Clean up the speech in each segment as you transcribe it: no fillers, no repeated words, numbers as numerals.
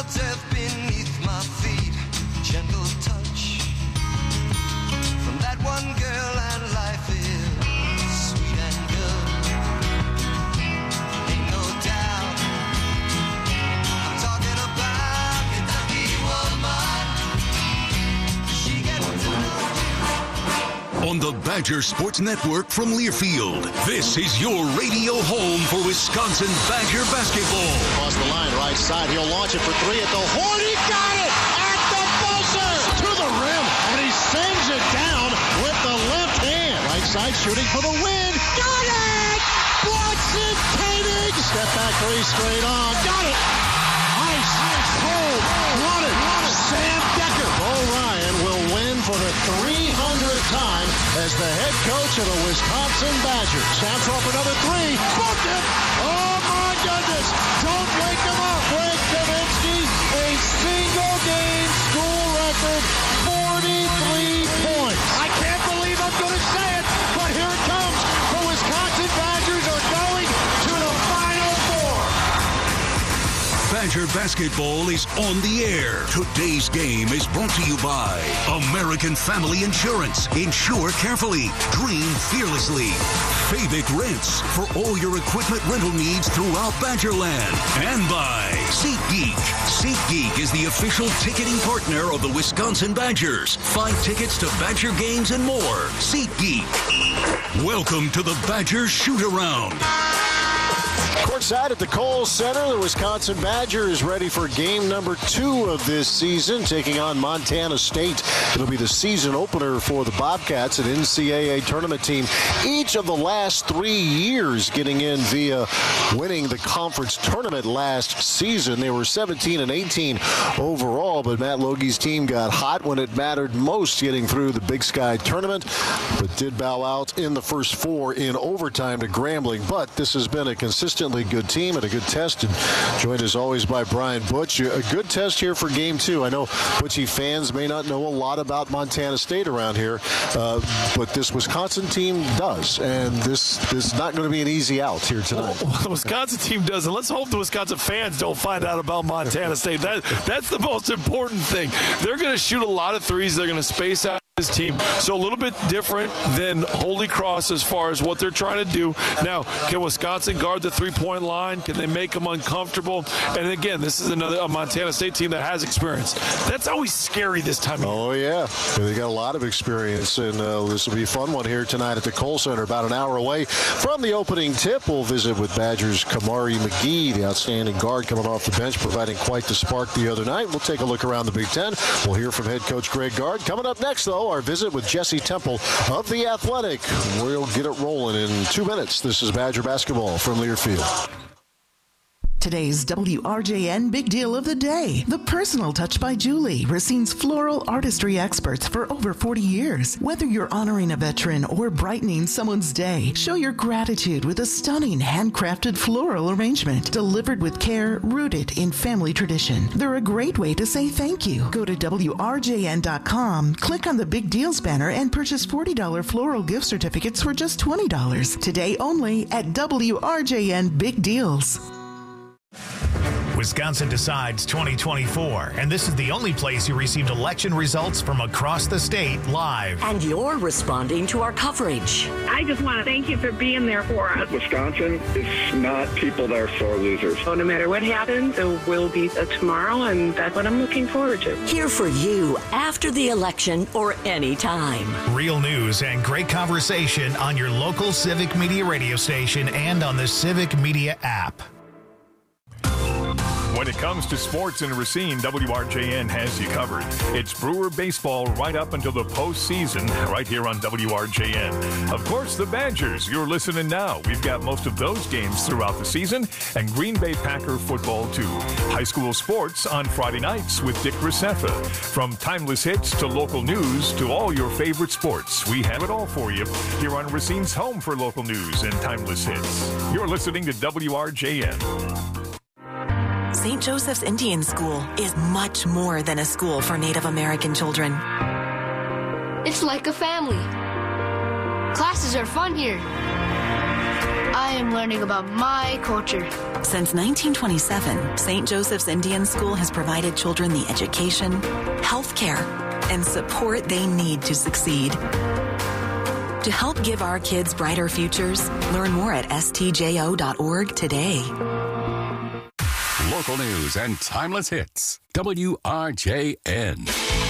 death beneath my feet. Gentle touch from that one girl, and life is sweet and good. Ain't no doubt I'm talking about Kentucky woman. She gets to know. On the Badger Sports Network from Learfield, this is your radio home for Wisconsin Badger basketball. Across the line, right side, he'll launch it for three at the horn. He got it at the buzzer to the rim, and he sends it down with the left hand. Right side shooting for the win. Got it! Bronson Koenig! Step back three straight on. Got it! Ice, cold, run it. Sam Decker. Bo Ryan will win for the 300th time as the head coach of the Wisconsin Badgers. Samtrop another three. Booked it! Oh my goodness! Don't wake him up. Greg Kaminsky, a single game school record 43 points. I can't believe I'm going to say it, but here it comes. The Wisconsin Badgers are going to the Final Four. Badger basketball is on the air. Today's game is brought to you by American Family Insurance. Insure carefully. Dream fearlessly. Fabic Rents for all your equipment rental needs throughout Badgerland. And by SeatGeek. SeatGeek is the official ticketing partner of the Wisconsin Badgers. Find tickets to Badger games and more. SeatGeek. Welcome to the Badgers Shoot-Around. Courtside at the Kohl Center, the Wisconsin Badgers ready for game number 2 of this season, taking on Montana State. It'll be the season opener for the Bobcats, an NCAA tournament team. Each of the last 3 years getting in via winning the conference tournament last season. They were 17 and 18 overall, but Matt Logie's team got hot when it mattered most, getting through the Big Sky tournament, but did bow out in the first 4 in overtime to Grambling. But this has been a consistently good team and a good test, and joined as always by Brian Butch. A good test here for game 2. I know Butchie fans may not know a lot about Montana State around here, but this Wisconsin team does, and this is not going to be an easy out here tonight. Well, the Wisconsin team does, and let's hope the Wisconsin fans don't find out about Montana State. That's the most important thing. They're going to shoot a lot of threes. They're going to space out this team. So a little bit different than Holy Cross as far as what they're trying to do. Now, can Wisconsin guard the three-point line? Can they make them uncomfortable? And again, this is a Montana State team that has experience. That's always scary this time of year. Oh, yeah. They got a lot of experience, and this will be a fun one here tonight at the Kohl Center, about an hour away from the opening tip. We'll visit with Badgers Kamari McGee, the outstanding guard coming off the bench, providing quite the spark the other night. We'll take a look around the Big Ten. We'll hear from head coach Greg Gard. Coming up next, though, our visit with Jesse Temple of The Athletic. We'll get it rolling in 2 minutes. This is Badger basketball from Learfield. Today's WRJN Big Deal of the Day. The Personal Touch by Julie, Racine's floral artistry experts for over 40 years. Whether you're honoring a veteran or brightening someone's day, show your gratitude with a stunning handcrafted floral arrangement delivered with care, rooted in family tradition. They're a great way to say thank you. Go to WRJN.com, click on the Big Deals banner, and purchase $40 floral gift certificates for just $20. Today only at WRJN Big Deals. Wisconsin Decides 2024, and this is the only place you received election results from across the state live. And you're responding to our coverage. I just want to thank you for being there for us. Wisconsin is not people that are sore losers. So no matter what happens, there will be a tomorrow, and that's what I'm looking forward to. Here for you after the election or any time. Real news and great conversation on your local Civic Media radio station and on the Civic Media app. When it comes to sports in Racine, WRJN has you covered. It's Brewer baseball right up until the postseason, right here on WRJN. Of course, the Badgers, you're listening now. We've got most of those games throughout the season, and Green Bay Packer football, too. High school sports on Friday nights with Dick Recefa. From timeless hits to local news to all your favorite sports, we have it all for you here on Racine's home for local news and timeless hits. You're listening to WRJN. St. Joseph's Indian School is much more than a school for Native American children. It's like a family. Classes are fun here. I am learning about my culture. Since 1927, St. Joseph's Indian School has provided children the education, health care, and support they need to succeed. To help give our kids brighter futures, learn more at stjo.org today. Local news and timeless hits. WRJN.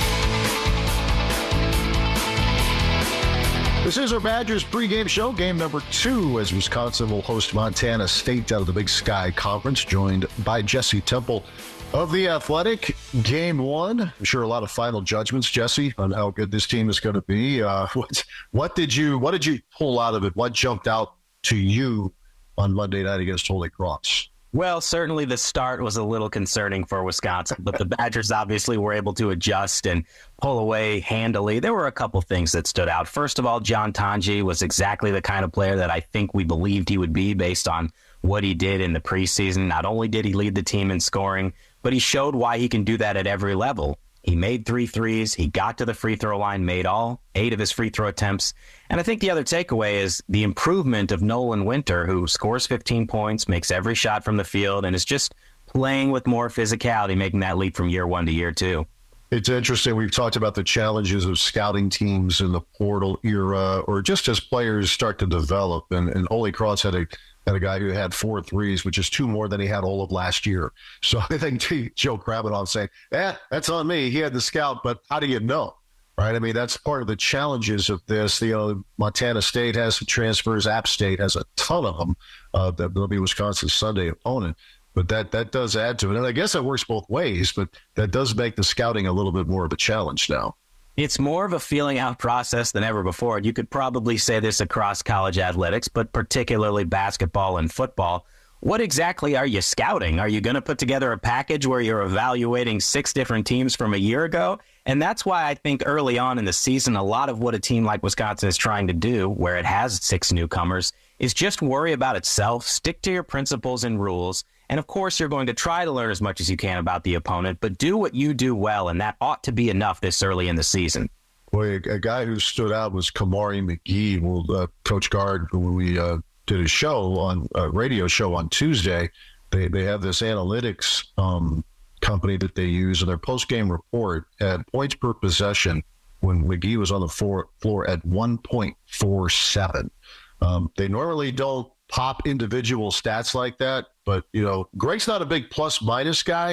This is our Badgers pregame show, game number 2, as Wisconsin will host Montana State out of the Big Sky Conference, joined by Jesse Temple of The Athletic. Game 1, I'm sure a lot of final judgments, Jesse, on how good this team is going to be. What did you pull out of it? What jumped out to you on Monday night against Holy Cross? Well, certainly the start was a little concerning for Wisconsin, but the Badgers obviously were able to adjust and pull away handily. There were a couple things that stood out. First of all, John Tonje was exactly the kind of player that I think we believed he would be based on what he did in the preseason. Not only did he lead the team in scoring, but he showed why he can do that at every level. He made 3 threes. He got to the free throw line, made all 8 of his free throw attempts. And I think the other takeaway is the improvement of Nolan Winter, who scores 15 points, makes every shot from the field, and is just playing with more physicality, making that leap from year 1 to year 2. It's interesting. We've talked about the challenges of scouting teams in the portal era, or just as players start to develop. And Holy Cross had a guy who had 4 threes, which is 2 more than he had all of last year. So I think Joe Krabbenhoff saying, that's on me. He had the scout, but how do you know? Right? I mean, that's part of the challenges of this. Montana State has some transfers. App State has a ton of them. That'll be Wisconsin's Sunday opponent. But that does add to it. And I guess it works both ways, but that does make the scouting a little bit more of a challenge now. It's more of a feeling out process than ever before. You could probably say this across college athletics, but particularly basketball and football. What exactly are you scouting? Are you going to put together a package where you're evaluating 6 different teams from a year ago? And that's why I think early on in the season, a lot of what a team like Wisconsin is trying to do, where it has 6 newcomers, is just worry about itself, stick to your principles and rules. And of course, you're going to try to learn as much as you can about the opponent, but do what you do well, and that ought to be enough this early in the season. Boy, a guy who stood out was Kamari McGee. Well, Coach Gard, when we did a show on a radio show on Tuesday, they have this analytics company that they use, and their post-game report had points per possession when McGee was on the floor at 1.47. They normally don't pop individual stats like that, but Greg's not a big plus-minus guy.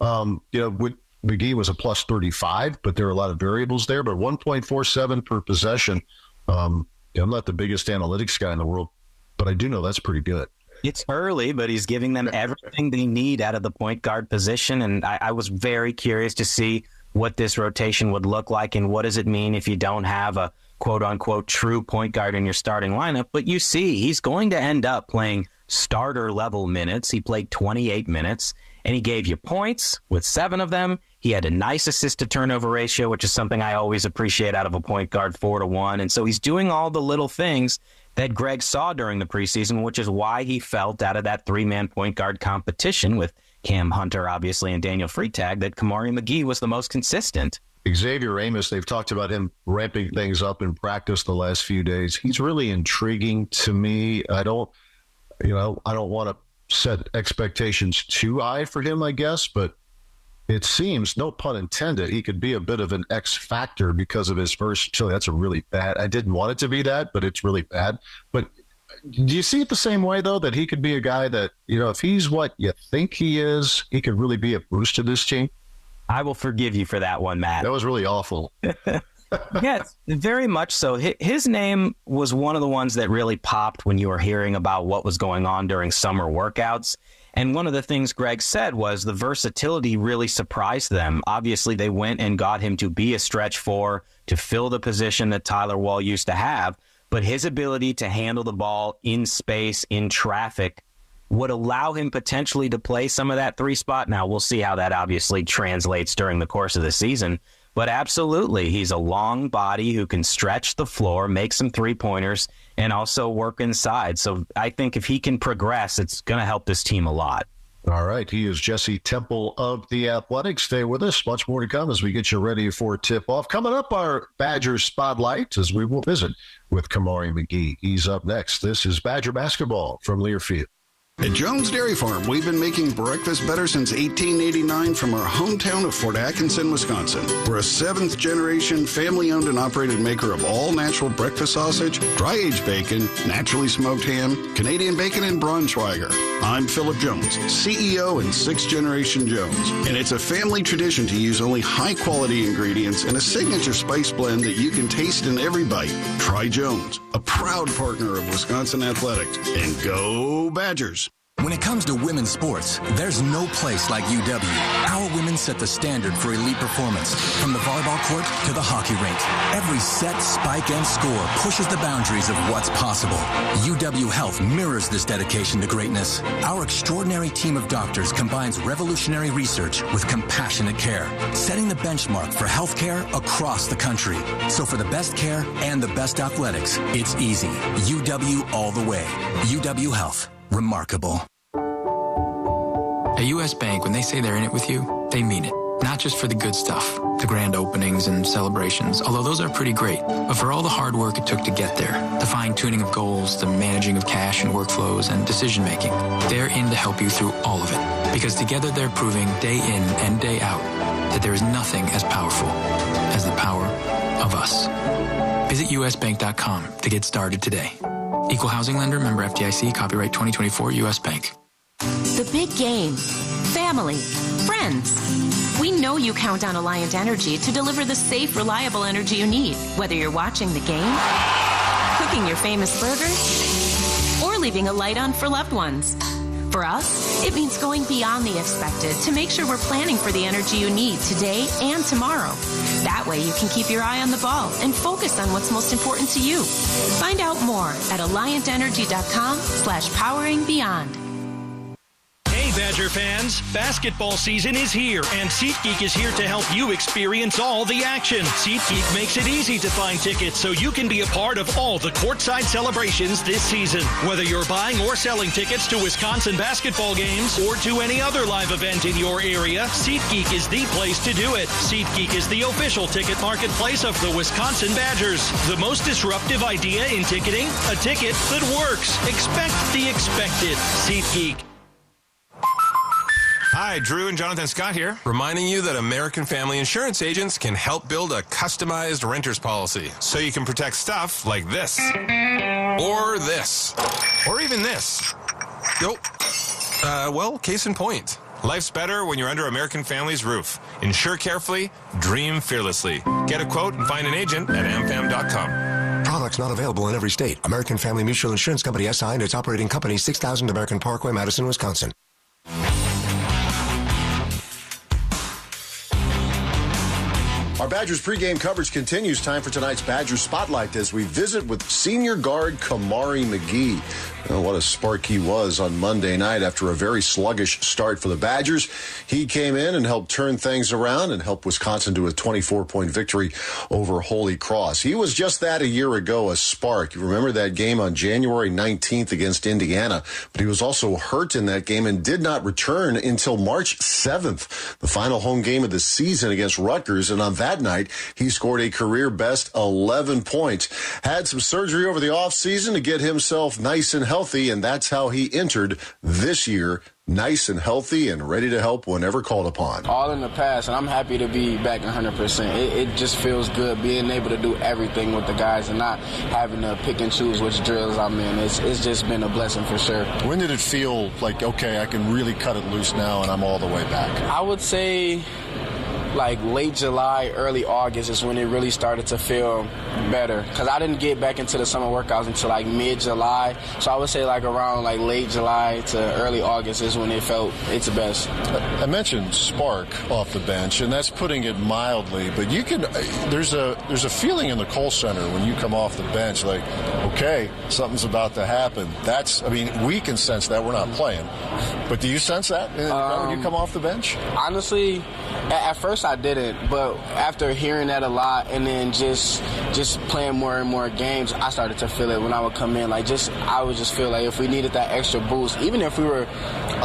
McGee was a plus 35, but there are a lot of variables there. But 1.47 per possession. I'm not the biggest analytics guy in the world, but I do know that's pretty good. It's early, but he's giving them everything they need out of the point guard position. And I was very curious to see what this rotation would look like and what does it mean if you don't have a quote-unquote true point guard in your starting lineup. But you see, he's going to end up playing starter-level minutes. He played 28 minutes, and he gave you points with 7 of them. He had a nice assist-to-turnover ratio, which is something I always appreciate out of a point guard, 4-to-1. And so he's doing all the little things that Greg saw during the preseason, which is why he felt out of that 3-man point guard competition with Cam Hunter, obviously, and Daniel Freitag, that Kamari McGee was the most consistent. Xavier Amos, they've talked about him ramping things up in practice the last few days. He's really intriguing to me. I don't want to set expectations too high for him, I guess, but it seems, no pun intended, he could be a bit of an X factor because of his versatility. That's a really bad. I didn't want it to be that, but it's really bad. But do you see it the same way, though, that he could be a guy that, if he's what you think he is, he could really be a boost to this team? I will forgive you for that one, Matt. That was really awful. Yes, very much so. His name was one of the ones that really popped when you were hearing about what was going on during summer workouts. And one of the things Greg said was the versatility really surprised them. Obviously, they went and got him to be a stretch 4 to fill the position that Tyler Wall used to have. But his ability to handle the ball in space, in traffic, would allow him potentially to play some of that 3 spot. Now, we'll see how that obviously translates during the course of the season. But absolutely, he's a long body who can stretch the floor, make some 3-pointers, and also work inside. So I think if he can progress, it's going to help this team a lot. All right, he is Jesse Temple of The Athletic. Stay with us. Much more to come as we get you ready for tip-off. Coming up, our Badger Spotlight, as we will visit with Kamari McGee. He's up next. This is Badger Basketball from Learfield. At Jones Dairy Farm, we've been making breakfast better since 1889 from our hometown of Fort Atkinson, Wisconsin. We're a 7th-generation, family-owned and operated maker of all-natural breakfast sausage, dry-aged bacon, naturally smoked ham, Canadian bacon, and Braunschweiger. I'm Philip Jones, CEO and 6th-generation Jones, and it's a family tradition to use only high-quality ingredients and a signature spice blend that you can taste in every bite. Try Jones, a proud partner of Wisconsin Athletics, and go Badgers. When it comes to women's sports, there's no place like UW. Our women set the standard for elite performance, from the volleyball court to the hockey rink. Every set, spike, and score pushes the boundaries of what's possible. UW Health mirrors this dedication to greatness. Our extraordinary team of doctors combines revolutionary research with compassionate care, setting the benchmark for healthcare across the country. So for the best care and the best athletics, it's easy. UW all the way. UW Health. Remarkable. At U.S. Bank, when they say they're in it with you, they mean it. Not just for the good stuff, the grand openings and celebrations, although those are pretty great, but for all the hard work it took to get there, the fine-tuning of goals, the managing of cash and workflows, and decision-making. They're in to help you through all of it, because together they're proving day in and day out that there is nothing as powerful as the power of us. Visit usbank.com to get started today. Equal housing lender, member FDIC, copyright 2024, U.S. Bank. The big game, family, friends. We know you count on Alliant Energy to deliver the safe, reliable energy you need, whether you're watching the game, cooking your famous burgers, or leaving a light on for loved ones. For us, it means going beyond the expected to make sure we're planning for the energy you need today and tomorrow. That way you can keep your eye on the ball and focus on what's most important to you. Find out more at alliantenergy.com/poweringbeyond. Hey, Badger fans, basketball season is here, and SeatGeek is here to help you experience all the action. SeatGeek makes it easy to find tickets so you can be a part of all the courtside celebrations this season. Whether you're buying or selling tickets to Wisconsin basketball games or to any other live event in your area, SeatGeek is the place to do it. SeatGeek is the official ticket marketplace of the Wisconsin Badgers. The most disruptive idea in ticketing, a ticket that works. Expect the expected. SeatGeek. Hi, Drew and Jonathan Scott here, reminding you that American Family Insurance agents can help build a customized renter's policy so you can protect stuff like this, or this, or even this. Nope. Well, case in point. Life's better when you're under American Family's roof. Insure carefully, dream fearlessly. Get a quote and find an agent at amfam.com. Products not available in every state. American Family Mutual Insurance Company SI and its operating company, 6000 American Parkway, Madison, Wisconsin. Our Badgers pregame coverage continues. Time for tonight's Badgers Spotlight as we visit with senior guard Kamari McGee. What a spark he was on Monday night after a very sluggish start for the Badgers. He came in and helped turn things around and helped Wisconsin to a 24-point victory over Holy Cross. He was just that a year ago, a spark. You remember that game on January 19th against Indiana, but he was also hurt in that game and did not return until March 7th, the final home game of the season against Rutgers. And on that night, he scored a career-best 11 points. Had some surgery over the offseason to get himself nice and healthy, and that's how he entered this year, nice and healthy and ready to help whenever called upon. All in the past, and I'm happy to be back 100%. It just feels good being able to do everything with the guys and not having to pick and choose which drills I'm in. It's just been a blessing for sure. When did it feel like, okay, I can really cut it loose now and I'm all the way back? I would say like late July, early August is when it really started to feel better. Because I didn't get back into the summer workouts until like mid-July. So I would say like around like late July to early August is when it felt its best. I mentioned spark off the bench, and that's putting it mildly. But you can, there's a feeling in the Kohl Center when you come off the bench like, okay, something's about to happen. We can sense that. We're not playing. But do you sense that when you come off the bench? Honestly, at first I didn't, but after hearing that a lot and then just playing more and more games, I started to feel it when I would come in. I would just feel like if we needed that extra boost, even if we were up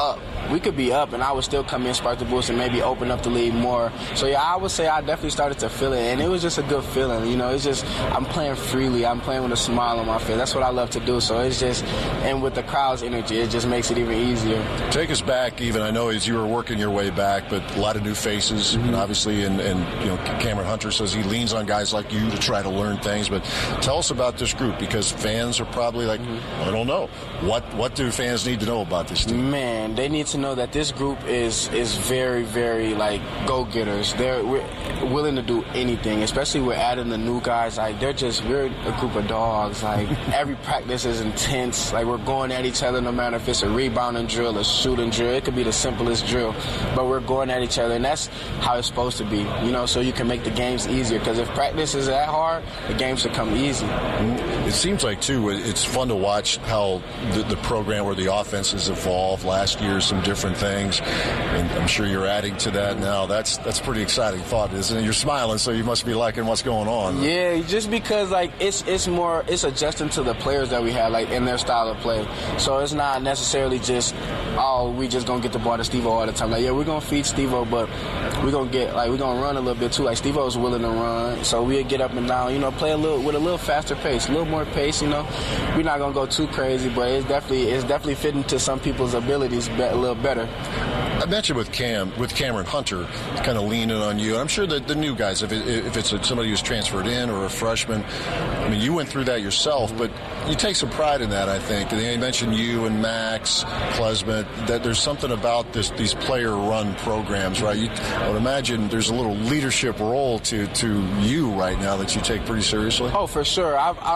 we could be up, and I would still come in, spark the boost, and maybe open up the lead more. So, yeah, I would say I definitely started to feel it, and it was just a good feeling. You know, it's just I'm playing freely. I'm playing with a smile on my face. That's what I love to do. So it's just, and with the crowd's energy, it just makes it even easier. Take us back, even. I know as you were working your way back, but a lot of new faces, and obviously, and you know, Cameron Hunter says he leans on guys like you to try to learn things. But tell us about this group, because fans are probably like, I don't know. What do fans need to know about this team? Man, they need to know that this group is very, very, like, go-getters. We're willing to do anything, especially with adding the new guys. Like, we're a group of dogs. Like, every practice is intense. Like, we're going at each other no matter if it's a rebounding drill, a shooting drill. It could be the simplest drill, but we're going at each other, and that's how it's supposed to be, you know, so you can make the games easier, because if practice is that hard, the games should come easy. It seems like, too, it's fun to watch how the program or the offense has evolved. Last year, some different things, and I'm sure you're adding to that now. That's a pretty exciting thought, isn't it? You're smiling, so you must be liking what's going on. Yeah, just because, like, it's adjusting to the players that we have, like, in their style of play. So it's not necessarily just, we just gonna get the ball to Steve-O all the time. Like, yeah, we're gonna feed Steve-O, but we're gonna run a little bit too. Like, Steve-O's willing to run, so we'll get up and down, you know, play with a little faster pace, a little more pace, you know. We're not gonna go too crazy, but it's definitely fitting to some people's abilities a little better. I mentioned with Cameron Hunter, kind of leaning on you. And I'm sure that the new guys, if it's somebody who's transferred in or a freshman, I mean, you went through that yourself, but you take some pride in that, I think. And they mentioned you and Max Klesmit, that there's something about these player-run programs, right? I would imagine there's a little leadership role to you right now that you take pretty seriously. Oh, for sure.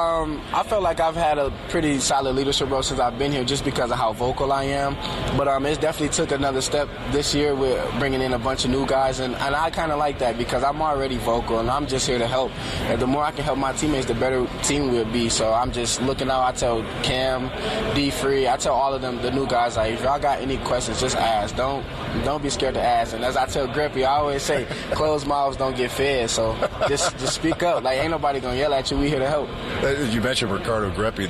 I felt like I've had a pretty solid leadership role since I've been here, just because of how vocal I am. But it definitely took another step this year with bringing in a bunch of new guys, and I kind of like that, because I'm already vocal and I'm just here to help. And the more I can help my teammates, the better team we'll be. So I'm just looking out. I tell Cam, D-Free, I tell all of them, the new guys, like, if y'all got any questions, just ask. Don't be scared to ask. And as I tell Greppy, I always say, closed mouths don't get fed. So just speak up. Like, ain't nobody gonna yell at you. We here to help. You mentioned Ricardo Greppy.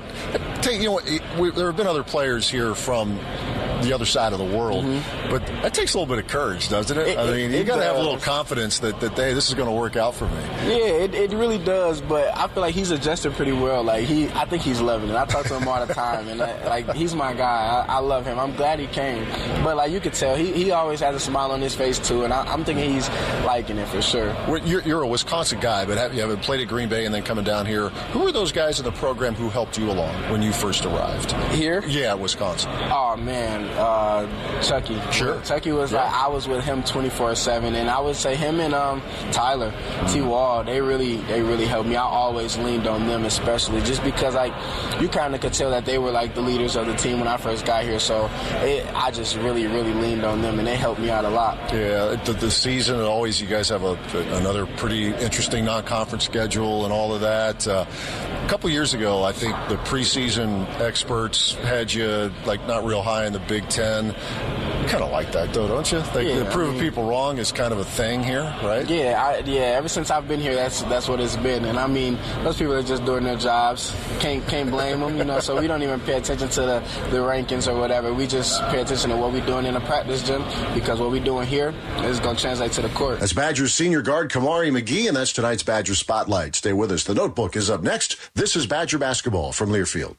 There have been other players here from the other side of the world, but that takes a little bit of courage, doesn't it? I mean, you got to have a little confidence that hey, this is going to work out for me. Yeah, it really does, but I feel like he's adjusted pretty well. Like, I think he's loving it. I talk to him all the time, and he's my guy. I love him. I'm glad he came, but like, you could tell he always has a smile on his face too, and I'm thinking he's liking it for sure. You're a Wisconsin guy, but you haven't played at Green Bay and then coming down here. Who were those guys in the program who helped you along when you first arrived? Here? Yeah, Wisconsin. Oh man. Chucky. Sure. Chucky was like, I was with him 24/7, and I would say him and Tyler T. Wall, they really helped me. I always leaned on them, especially just because, like, you kind of could tell that they were like the leaders of the team when I first got here. So I just really leaned on them, and they helped me out a lot. Yeah, the season, always you guys have another pretty interesting non-conference schedule and all of that. A couple years ago, I think the preseason experts had you like not real high in the Big Ten. You kind of like that, though, don't you? Proving people wrong is kind of a thing here, right? Yeah, ever since I've been here, that's what it's been. And I mean, those people are just doing their jobs. Can't blame them, you know. So we don't even pay attention to the rankings or whatever. We just pay attention to what we're doing in the practice gym, because what we're doing here is going to translate to the court. That's Badgers senior guard Kamari McGee, and that's tonight's Badgers Spotlight. Stay with us. The Notebook is up next. This is Badger basketball from Learfield.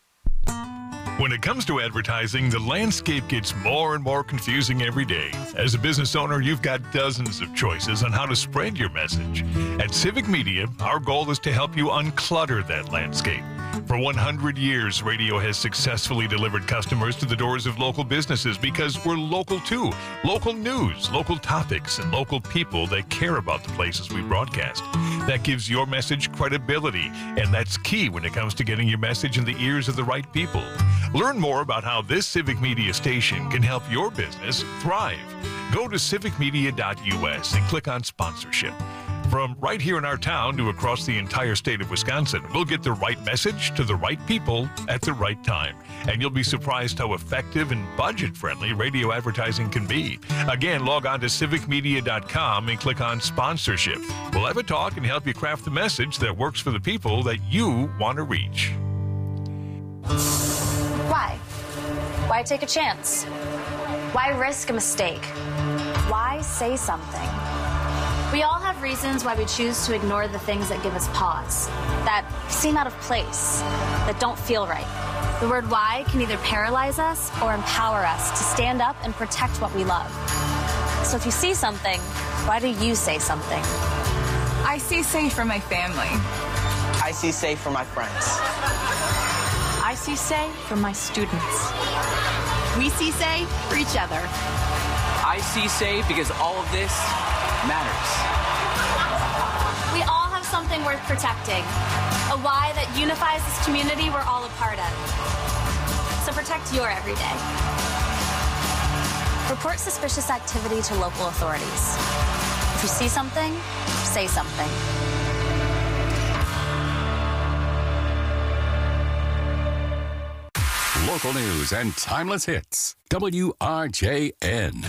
When it comes to advertising, the landscape gets more and more confusing every day. As a business owner, you've got dozens of choices on how to spread your message. At Civic Media, our goal is to help you unclutter that landscape. For 100 years, radio has successfully delivered customers to the doors of local businesses because we're local too. Local news, local topics, and local people that care about the places we broadcast. That gives your message credibility, and that's key when it comes to getting your message in the ears of the right people. Learn more about how this Civic Media station can help your business thrive. Go to civicmedia.us and click on sponsorship. From right here in our town to across the entire state of Wisconsin, we'll get the right message to the right people at the right time. And you'll be surprised how effective and budget-friendly radio advertising can be. Again, log on to civicmedia.com and click on sponsorship. We'll have a talk and help you craft the message that works for the people that you want to reach. Why? Why take a chance? Why risk a mistake? Why say something? We all have reasons why we choose to ignore the things that give us pause, that seem out of place, that don't feel right. The word why can either paralyze us or empower us to stand up and protect what we love. So if you see something, why do you say something? I see safe for my family. I see safe for my friends. I see say for my students. We see say for each other. I see say because all of this matters. We all have something worth protecting. A why that unifies this community we're all a part of. So protect your everyday. Report suspicious activity to local authorities. If you see something, say something. Local news and timeless hits. WRJN.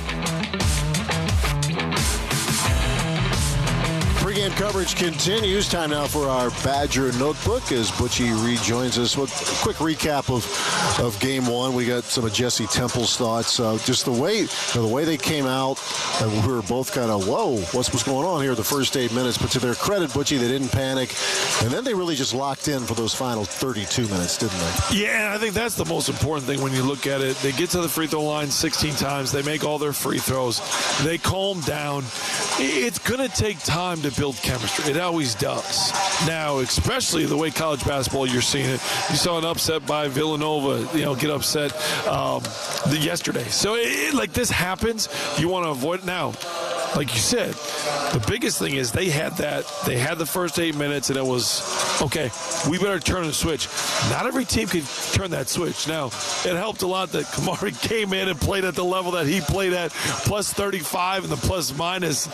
Pre-game coverage continues. Time now for our Badger Notebook as Butchie rejoins us with a quick recap of Game 1. We got some of Jesse Temple's thoughts. Just the way they came out, and we were both kind of, whoa, what's going on here the first 8 minutes? But to their credit, Butchie, they didn't panic. And then they really just locked in for those final 32 minutes, didn't they? Yeah, and I think that's the most important thing when you look at it. They get to the free throw line 16 times. They make all their free throws. They calm down. It's going to take time to build chemistry. It always does. Now, especially the way college basketball you're seeing it. You saw an upset by Villanova, get upset yesterday. So, like this happens, you want to avoid it now. Like you said, the biggest thing is they had the first 8 minutes, and it was, okay, we better turn the switch. Not every team can turn that switch. Now, it helped a lot that Kamari came in and played at the level that he played at, plus 35 and the plus-minus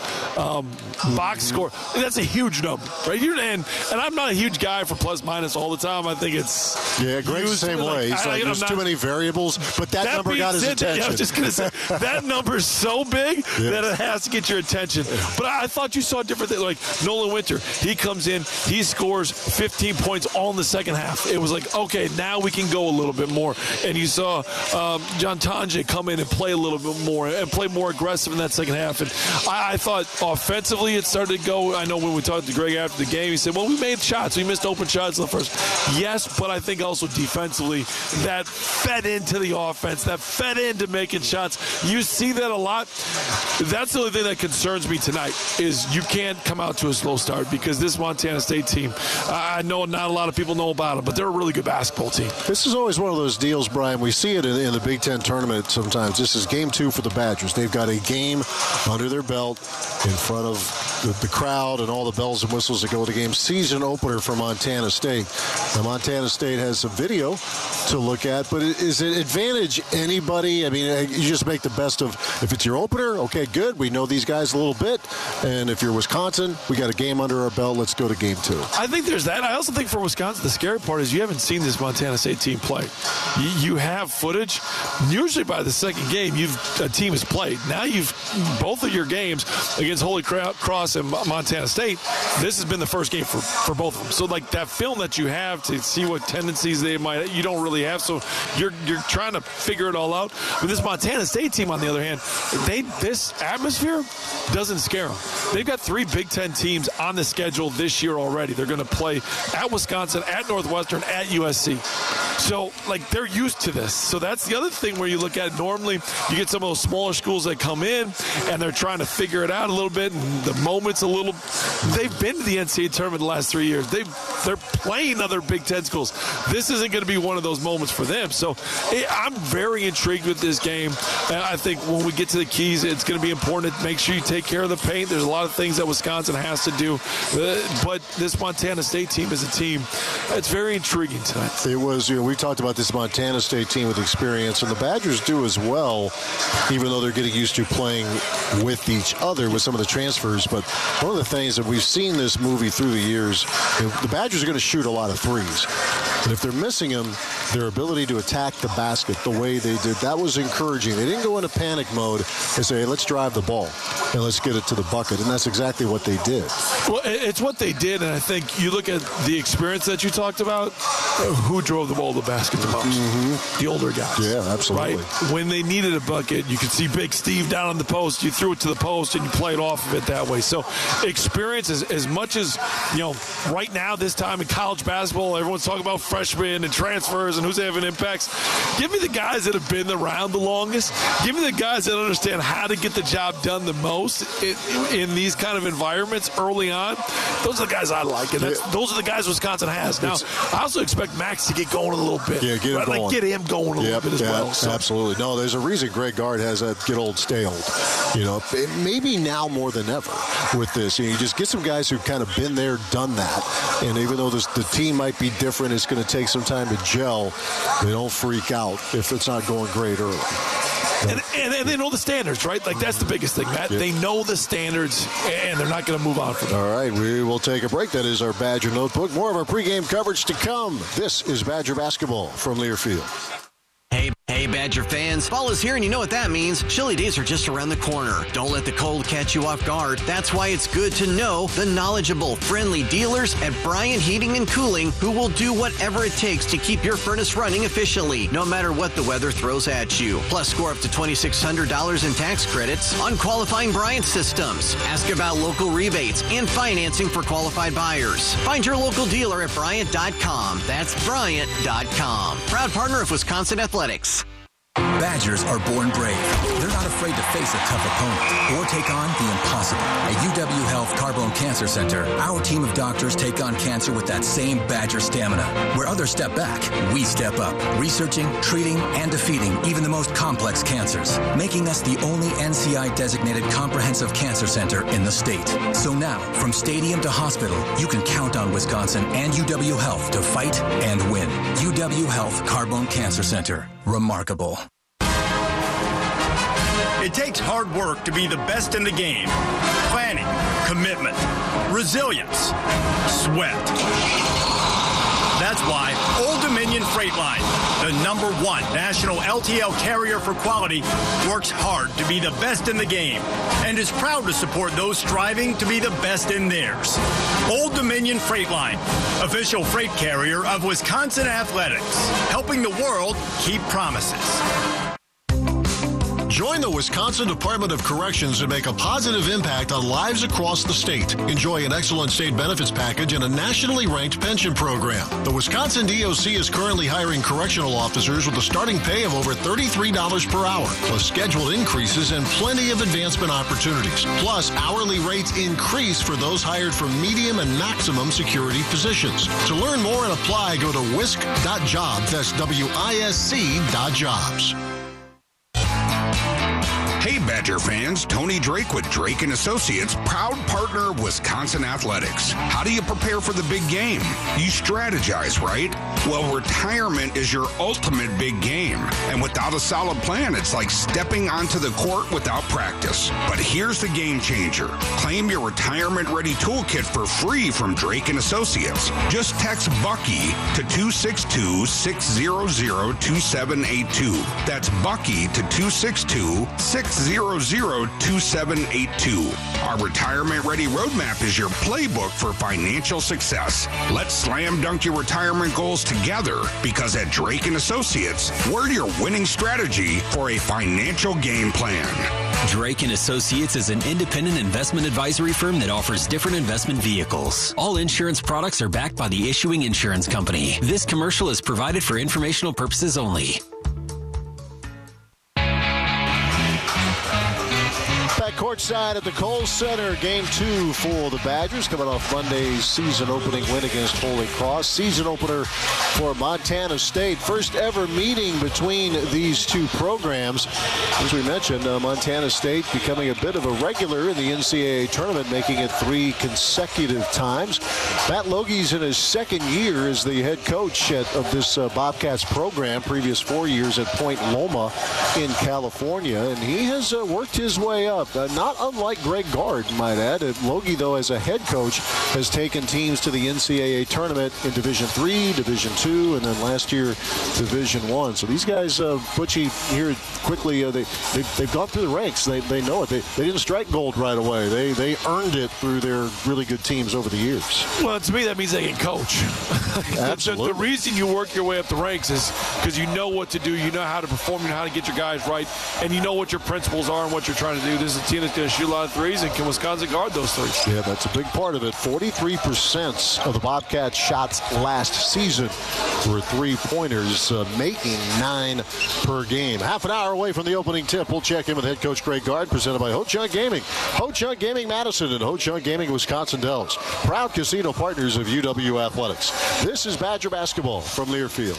box score. And that's a huge number, right? And I'm not a huge guy for plus-minus all the time. I think it's... Yeah, Greg's the same way. He's like, there's too many variables, but that number got his attention. Yeah, I was just going to say, that number's so big that it has to get your attention. But I thought you saw a different thing. Like Nolan Winter, he comes in, he scores 15 points all in the second half. It was like, okay, now we can go a little bit more. And you saw John Tonje come in and play a little bit more and play more aggressive in that second half. And I thought offensively it started to go. I know when we talked to Greg after the game, he said, well, we made shots. We missed open shots in the first. Yes, but I think also defensively that fed into the offense, that fed into making shots. You see that a lot. That's the only thing that concerns me tonight is you can't come out to a slow start because this Montana State team, I know not a lot of people know about them, but they're a really good basketball team. This is always one of those deals, Brian. We see it in the Big Ten tournament sometimes. This is game 2 for the Badgers. They've got a game under their belt in front of the crowd and all the bells and whistles that go with the game. Season opener for Montana State. Now, Montana State has some video to look at, but is it advantage anybody? I mean, you just make the best of, if it's your opener, okay, good. We know these guys a little bit. And if you're Wisconsin, we got a game under our belt. Let's go to game 2. I think there's that. I also think for Wisconsin, the scary part is you haven't seen this Montana State team play. You have footage. Usually by the second game, a team has played. Now both of your games against Holy Cross and Montana State, this has been the first game for both of them. So like that film that you have to see what tendencies they might, you don't really have. So you're trying to figure it all out. But this Montana State team, on the other hand, this atmosphere doesn't scare them. They've got 3 Big Ten teams on the schedule this year already. They're going to play at Wisconsin, at Northwestern, at USC. So, like, they're used to this. So that's the other thing where you look at normally you get some of those smaller schools that come in and they're trying to figure it out a little bit, and the moment's a little. They've been to the NCAA tournament the last 3 years. They're playing other Big Ten schools. This isn't going to be one of those moments for them. So I'm very intrigued with this game. I think when we get to the keys, it's going to be important to make sure you take care of the paint. There's a lot of things that Wisconsin has to do. But this Montana State team is a team that's very intriguing tonight. It was, we talked about this Montana State team with experience, and the Badgers do as well, even though they're getting used to playing with each other with some of the transfers. But one of the things that we've seen this movie through the years, the Badgers are going to shoot a lot of threes. And if they're missing them, their ability to attack the basket the way they did, that was encouraging. They didn't go into panic mode and say, hey, let's drive the ball and let's get it to the bucket. And that's exactly what they did. Well, it's what they did, and I think you look at the experience that you talked about, who drove the ball the basket the most. The older guys. Yeah, absolutely. Right? When they needed a bucket, you could see Big Steve down on the post. You threw it to the post and you played off of it that way. So experience as much as, right now, this time in college basketball, everyone's talking about freshmen and transfers and who's having impacts. Give me the guys that have been around the longest. Give me the guys that understand how to get the job done the most in these kind of environments early on. Those are the guys I like. And those are the guys Wisconsin has. Now, I also expect Max to get going a little bit. Yeah, get him going. Get him going a little bit as well. So. Absolutely. No, there's a reason Greg Gard has that get old, stay old. Maybe now more than ever with this. You just get some guys who've kind of been there, done that. And even though the team might be different, it's going to take some time to gel. They don't freak out if it's not going great early. And they know the standards, right? Like, that's the biggest thing, Matt. Yep. They know the standards, and they're not going to move on from them. All right, we will take a break. That is our Badger Notebook. More of our pregame coverage to come. This is Badger Basketball from Learfield. Hey, Badger fans. Fall is here, and you know what that means. Chilly days are just around the corner. Don't let the cold catch you off guard. That's why it's good to know the knowledgeable, friendly dealers at Bryant Heating and Cooling who will do whatever it takes to keep your furnace running efficiently, no matter what the weather throws at you. Plus, score up to $2,600 in tax credits on qualifying Bryant systems. Ask about local rebates and financing for qualified buyers. Find your local dealer at Bryant.com. That's Bryant.com. Proud partner of Wisconsin Athletics. Badgers are born brave. They're not afraid to face a tough opponent or take on the impossible. At UW Health Carbone Cancer Center, our team of doctors take on cancer with that same Badger stamina. Where others step back, we step up, researching, treating, and defeating even the most complex cancers, making us the only NCI-designated comprehensive cancer center in the state. So now, from stadium to hospital, you can count on Wisconsin and UW Health to fight and win. UW Health Carbone Cancer Center. Remarkable. It takes hard work to be the best in the game. Planning, commitment, resilience, sweat. That's why Old Dominion Freight Line, the #1 national LTL carrier for quality, works hard to be the best in the game and is proud to support those striving to be the best in theirs. Old Dominion Freight Line, official freight carrier of Wisconsin Athletics, helping the world keep promises. Join the Wisconsin Department of Corrections and make a positive impact on lives across the state. Enjoy an excellent state benefits package and a nationally ranked pension program. The Wisconsin DOC is currently hiring correctional officers with a starting pay of over $33 per hour, plus scheduled increases and plenty of advancement opportunities. Plus, hourly rates increase for those hired for medium and maximum security positions. To learn more and apply, go to wisc.jobs. That's WISC.jobs. Hey, Badger fans, Tony Drake with Drake & Associates, proud partner of Wisconsin Athletics. How do you prepare for the big game? You strategize, right? Well, retirement is your ultimate big game. And without a solid plan, it's like stepping onto the court without practice. But here's the game changer. Claim your retirement-ready toolkit for free from Drake & Associates. Just text Bucky to 262-600-2782. That's Bucky to 262-600-2782. Our retirement-ready roadmap is your playbook for financial success. Let's slam dunk your retirement goals together, because at Drake & Associates, we're your winning strategy for a financial game plan. Drake & Associates is an independent investment advisory firm that offers different investment vehicles. All insurance products are backed by the issuing insurance company. This commercial is provided for informational purposes only. Courtside at the Kohl Center, Game 2 for the Badgers, coming off Monday's season-opening win against Holy Cross. Season opener for Montana State. First ever meeting between these two programs. As we mentioned, Montana State becoming a bit of a regular in the NCAA tournament, making it 3 consecutive times. Matt Logie's in his second year as the head coach of this Bobcats program, previous 4 years at Point Loma in California, and he has worked his way up. not unlike Greg Gard, might add. Logie, though, as a head coach, has taken teams to the NCAA tournament in Division III, Division II, and then last year, Division I. So these guys, Butchie, here quickly, they've gone through the ranks. They know it. They didn't strike gold right away. They earned it through their really good teams over the years. Well, to me, that means they can coach. Absolutely. The reason you work your way up the ranks is because you know what to do, you know how to perform, you know how to get your guys right, and you know what your principles are and what you're trying to do. This is a team that's going to shoot a lot of threes, and can Wisconsin guard those threes? Yeah, that's a big part of it. 43% of the Bobcats' shots last season were three-pointers, making 9 per game. Half an hour away from the opening tip, we'll check in with head coach Greg Gard, presented by Ho-Chunk Gaming. Ho-Chunk Gaming Madison and Ho-Chunk Gaming Wisconsin Dells. Proud casino partners of UW Athletics. This is Badger basketball from Learfield.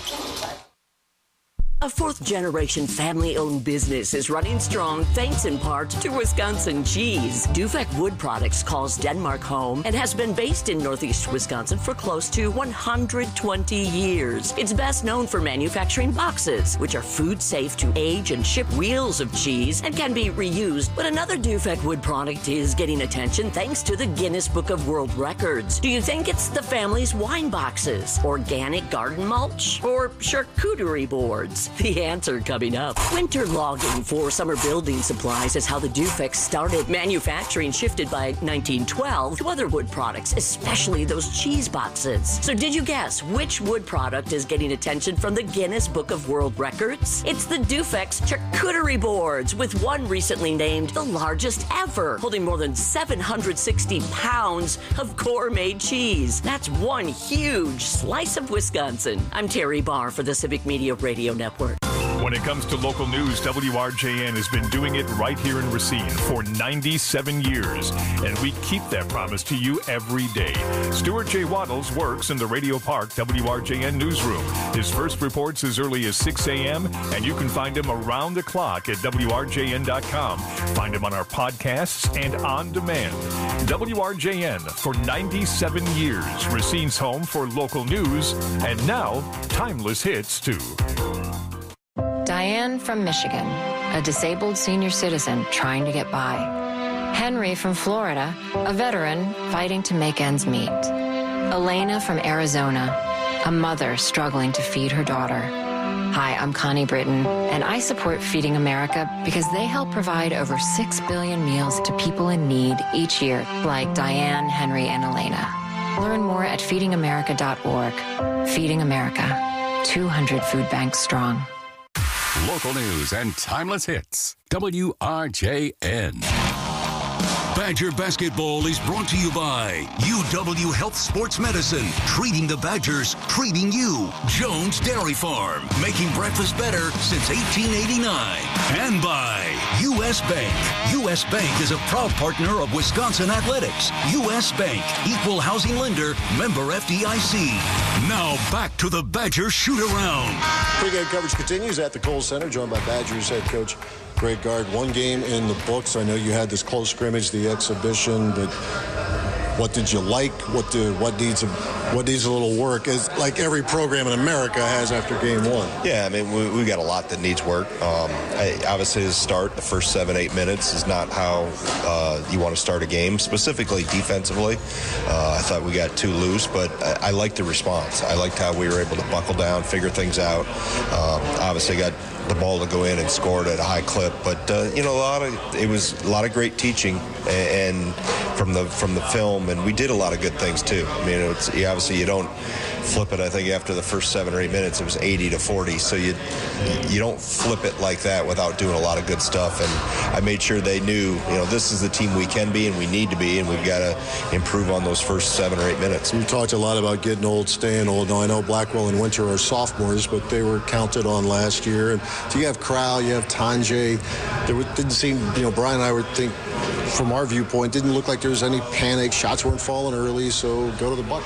A fourth-generation family-owned business is running strong thanks in part to Wisconsin cheese. Dufek Wood Products calls Denmark home and has been based in Northeast Wisconsin for close to 120 years. It's best known for manufacturing boxes, which are food-safe to age and ship reels of cheese and can be reused. But another Dufek Wood product is getting attention thanks to the Guinness Book of World Records. Do you think it's the family's wine boxes, organic garden mulch, or charcuterie boards? The answer coming up. Winter logging for summer building supplies is how the Dufek started. Manufacturing shifted by 1912 to other wood products, especially those cheese boxes. So did you guess which wood product is getting attention from the Guinness Book of World Records? It's the Dufek's charcuterie boards, with one recently named the largest ever, holding more than 760 pounds of gourmet cheese. That's one huge slice of Wisconsin. I'm Terry Barr for the Civic Media Radio Network. When it comes to local news, WRJN has been doing it right here in Racine for 97 years, and we keep that promise to you every day. Stuart J. Waddles works in the Radio Park WRJN newsroom. His first reports as early as 6 a.m., and you can find him around the clock at WRJN.com. Find him on our podcasts and on demand. WRJN for 97 years, Racine's home for local news, and now timeless hits too. Diane from Michigan, a disabled senior citizen trying to get by. Henry from Florida, a veteran fighting to make ends meet. Elena from Arizona, a mother struggling to feed her daughter. Hi, I'm Connie Britton, and I support Feeding America because they help provide over 6 billion meals to people in need each year, like Diane, Henry, and Elena. Learn more at feedingamerica.org. Feeding America, 200 food banks strong. Local news and timeless hits. WRJN. Badger Basketball is brought to you by UW Health Sports Medicine, treating the Badgers, treating you. Jones Dairy Farm, making breakfast better since 1889. And by U.S. Bank. U.S. Bank is a proud partner of Wisconsin Athletics. U.S. Bank, equal housing lender, member FDIC. Now back to the Badger shoot-around. Pre-game coverage continues at the Kohl Center, joined by Badgers head coach Greg Gard. One game in the books. I know you had this close scrimmage, the exhibition, but what did you like? What needs a little work? As like every program in America has after game one. Yeah, I mean we got a lot that needs work. Obviously, the start, the first 7-8 minutes is not how you want to start a game, specifically defensively. I thought we got too loose, but I liked the response. I liked how we were able to buckle down, figure things out. Obviously, got the ball to go in and scored at a high clip, but it was a lot of great teaching and from the film, and we did a lot of good things too. I mean, obviously you don't flip it. I think after the first 7 or 8 minutes, it was 80-40. So you don't flip it like that without doing a lot of good stuff. And I made sure they knew, this is the team we can be and we need to be, and we've got to improve on those first 7 or 8 minutes. You talked a lot about getting old, staying old. Now I know Blackwell and Winter are sophomores, but they were counted on last year. And so you have Crowell, you have Tanjay. Didn't seem, Brian and I would think, from our viewpoint, didn't look like there was any panic. Shots weren't falling early, so go to the bucket. And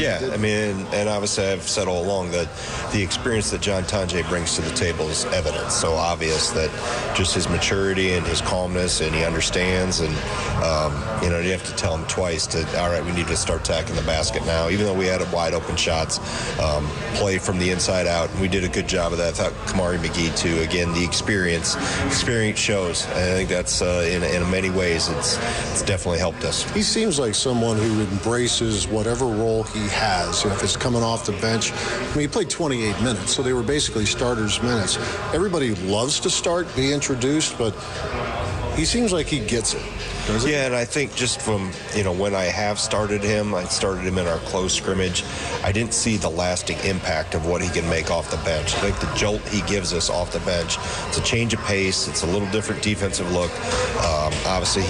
Yeah, I mean, and obviously I've said all along that the experience that John Tonje brings to the table is evident. So obvious that just his maturity and his calmness, and he understands, and you know, you have to tell him twice to, all right, we need to start attacking the basket now. Even though we had wide open shots, play from the inside out, and we did a good job of that. I thought Kamari McGee too. Again, the experience shows. I think that's in many ways it's definitely helped us. He seems like someone who embraces whatever role he has. You know, if it's coming off the bench, I mean, he played 28 minutes, so they were basically starters' minutes. Everybody loves to start, be introduced, but he seems like he gets it. Yeah, and I think just from, you know, when I have started him, I started him in our close scrimmage, I didn't see the lasting impact of what he can make off the bench. I think the jolt he gives us off the bench, it's a change of pace, it's a little different defensive look. Obviously,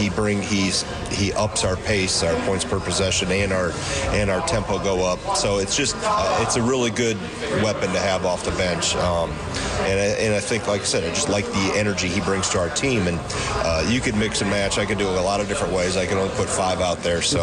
he ups our pace, our points per possession, and our tempo go up. So it's just it's a really good weapon to have off the bench. And I think, like I said, I just like the energy he brings to our team. And you could mix and match. I could do it a lot of different ways. I can only put 5 out there. So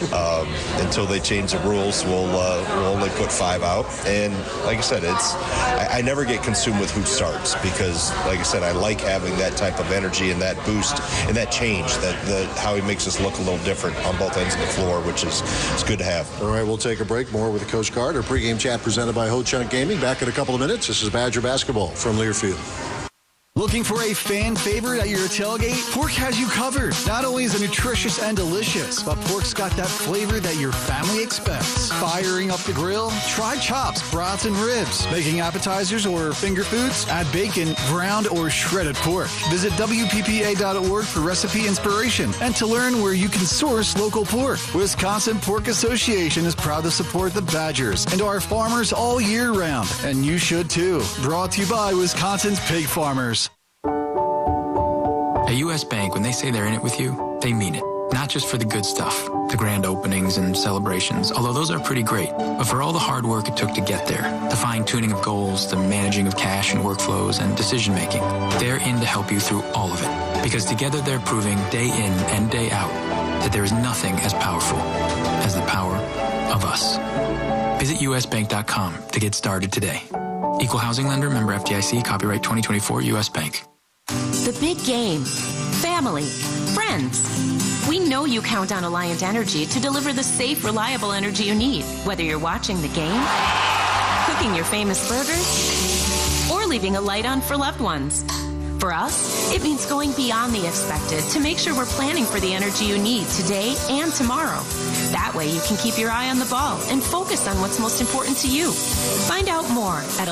until they change the rules, we'll only put 5 out. And like I said, I never get consumed with who starts because, like I said, I like having that type of energy and that boost and that change, how he makes us look a little different on both ends of the floor, which is good to have. All right, we'll take a break. More with Coach Gard. Our pregame chat presented by Ho-Chunk Gaming. Back in a couple of minutes. This is Badger Basketball from Learfield. Looking for a fan favorite at your tailgate? Pork has you covered. Not only is it nutritious and delicious, but Pork's got that flavor that your family expects. Firing up the grill? Try chops, brats, and ribs. Making appetizers or finger foods? Add bacon, ground, or shredded pork. Visit WPPA.org for recipe inspiration and to learn where you can source local pork. Wisconsin Pork Association is proud to support the Badgers and our farmers all year round. And you should too. Brought to you by Wisconsin's Pig Farmers. At U.S. Bank, when they say they're in it with you, they mean it. Not just for the good stuff, the grand openings and celebrations, although those are pretty great, but for all the hard work it took to get there, the fine-tuning of goals, the managing of cash and workflows, and decision-making. They're in to help you through all of it, because together they're proving day in and day out that there is nothing as powerful as the power of us. Visit usbank.com to get started today. Equal housing lender, member FDIC, copyright 2024, U.S. Bank. The big game. Family. Friends. We know you count on Alliant Energy to deliver the safe, reliable energy you need, whether you're watching the game, cooking your famous burgers, or leaving a light on for loved ones. For us, it means going beyond the expected to make sure we're planning for the energy you need today and tomorrow. That way you can keep your eye on the ball and focus on what's most important to you. Find out more at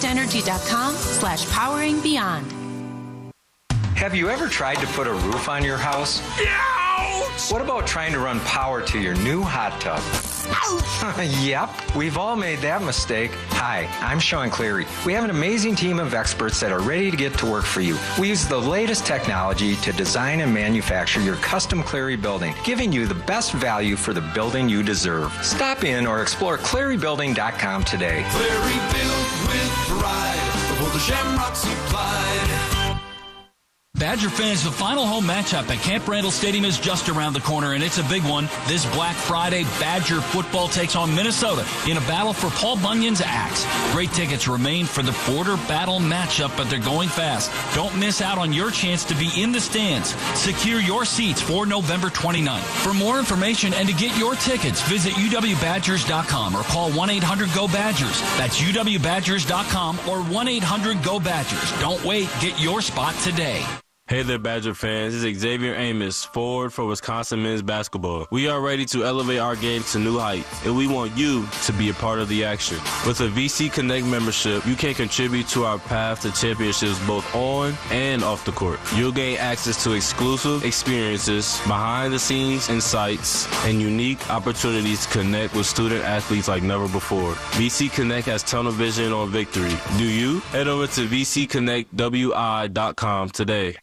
AlliantEnergy.com/poweringBeyond. Have you ever tried to put a roof on your house? Ouch! What about trying to run power to your new hot tub? Yep, we've all made that mistake. Hi, I'm Sean Cleary. We have an amazing team of experts that are ready to get to work for you. We use the latest technology to design and manufacture your custom Cleary building, giving you the best value for the building you deserve. Stop in or explore ClearyBuilding.com today. Cleary built with pride for the Shamrock supplied. Badger fans, the final home matchup at Camp Randall Stadium is just around the corner, and it's a big one. This Black Friday, Badger football takes on Minnesota in a battle for Paul Bunyan's axe. Great tickets remain for the border battle matchup, but they're going fast. Don't miss out on your chance to be in the stands. Secure your seats for November 29th. For more information and to get your tickets, visit uwbadgers.com or call 1-800-GO-BADGERS. That's uwbadgers.com or 1-800-GO-BADGERS. Don't wait. Get your spot today. Hey there, Badger fans. This is Xavier Amos, forward for Wisconsin men's basketball. We are ready to elevate our game to new heights, and we want you to be a part of the action. With a VC Connect membership, you can contribute to our path to championships both on and off the court. You'll gain access to exclusive experiences, behind-the-scenes insights, and unique opportunities to connect with student athletes like never before. VC Connect has tunnel vision on victory. Do you? Head over to vcconnectwi.com today.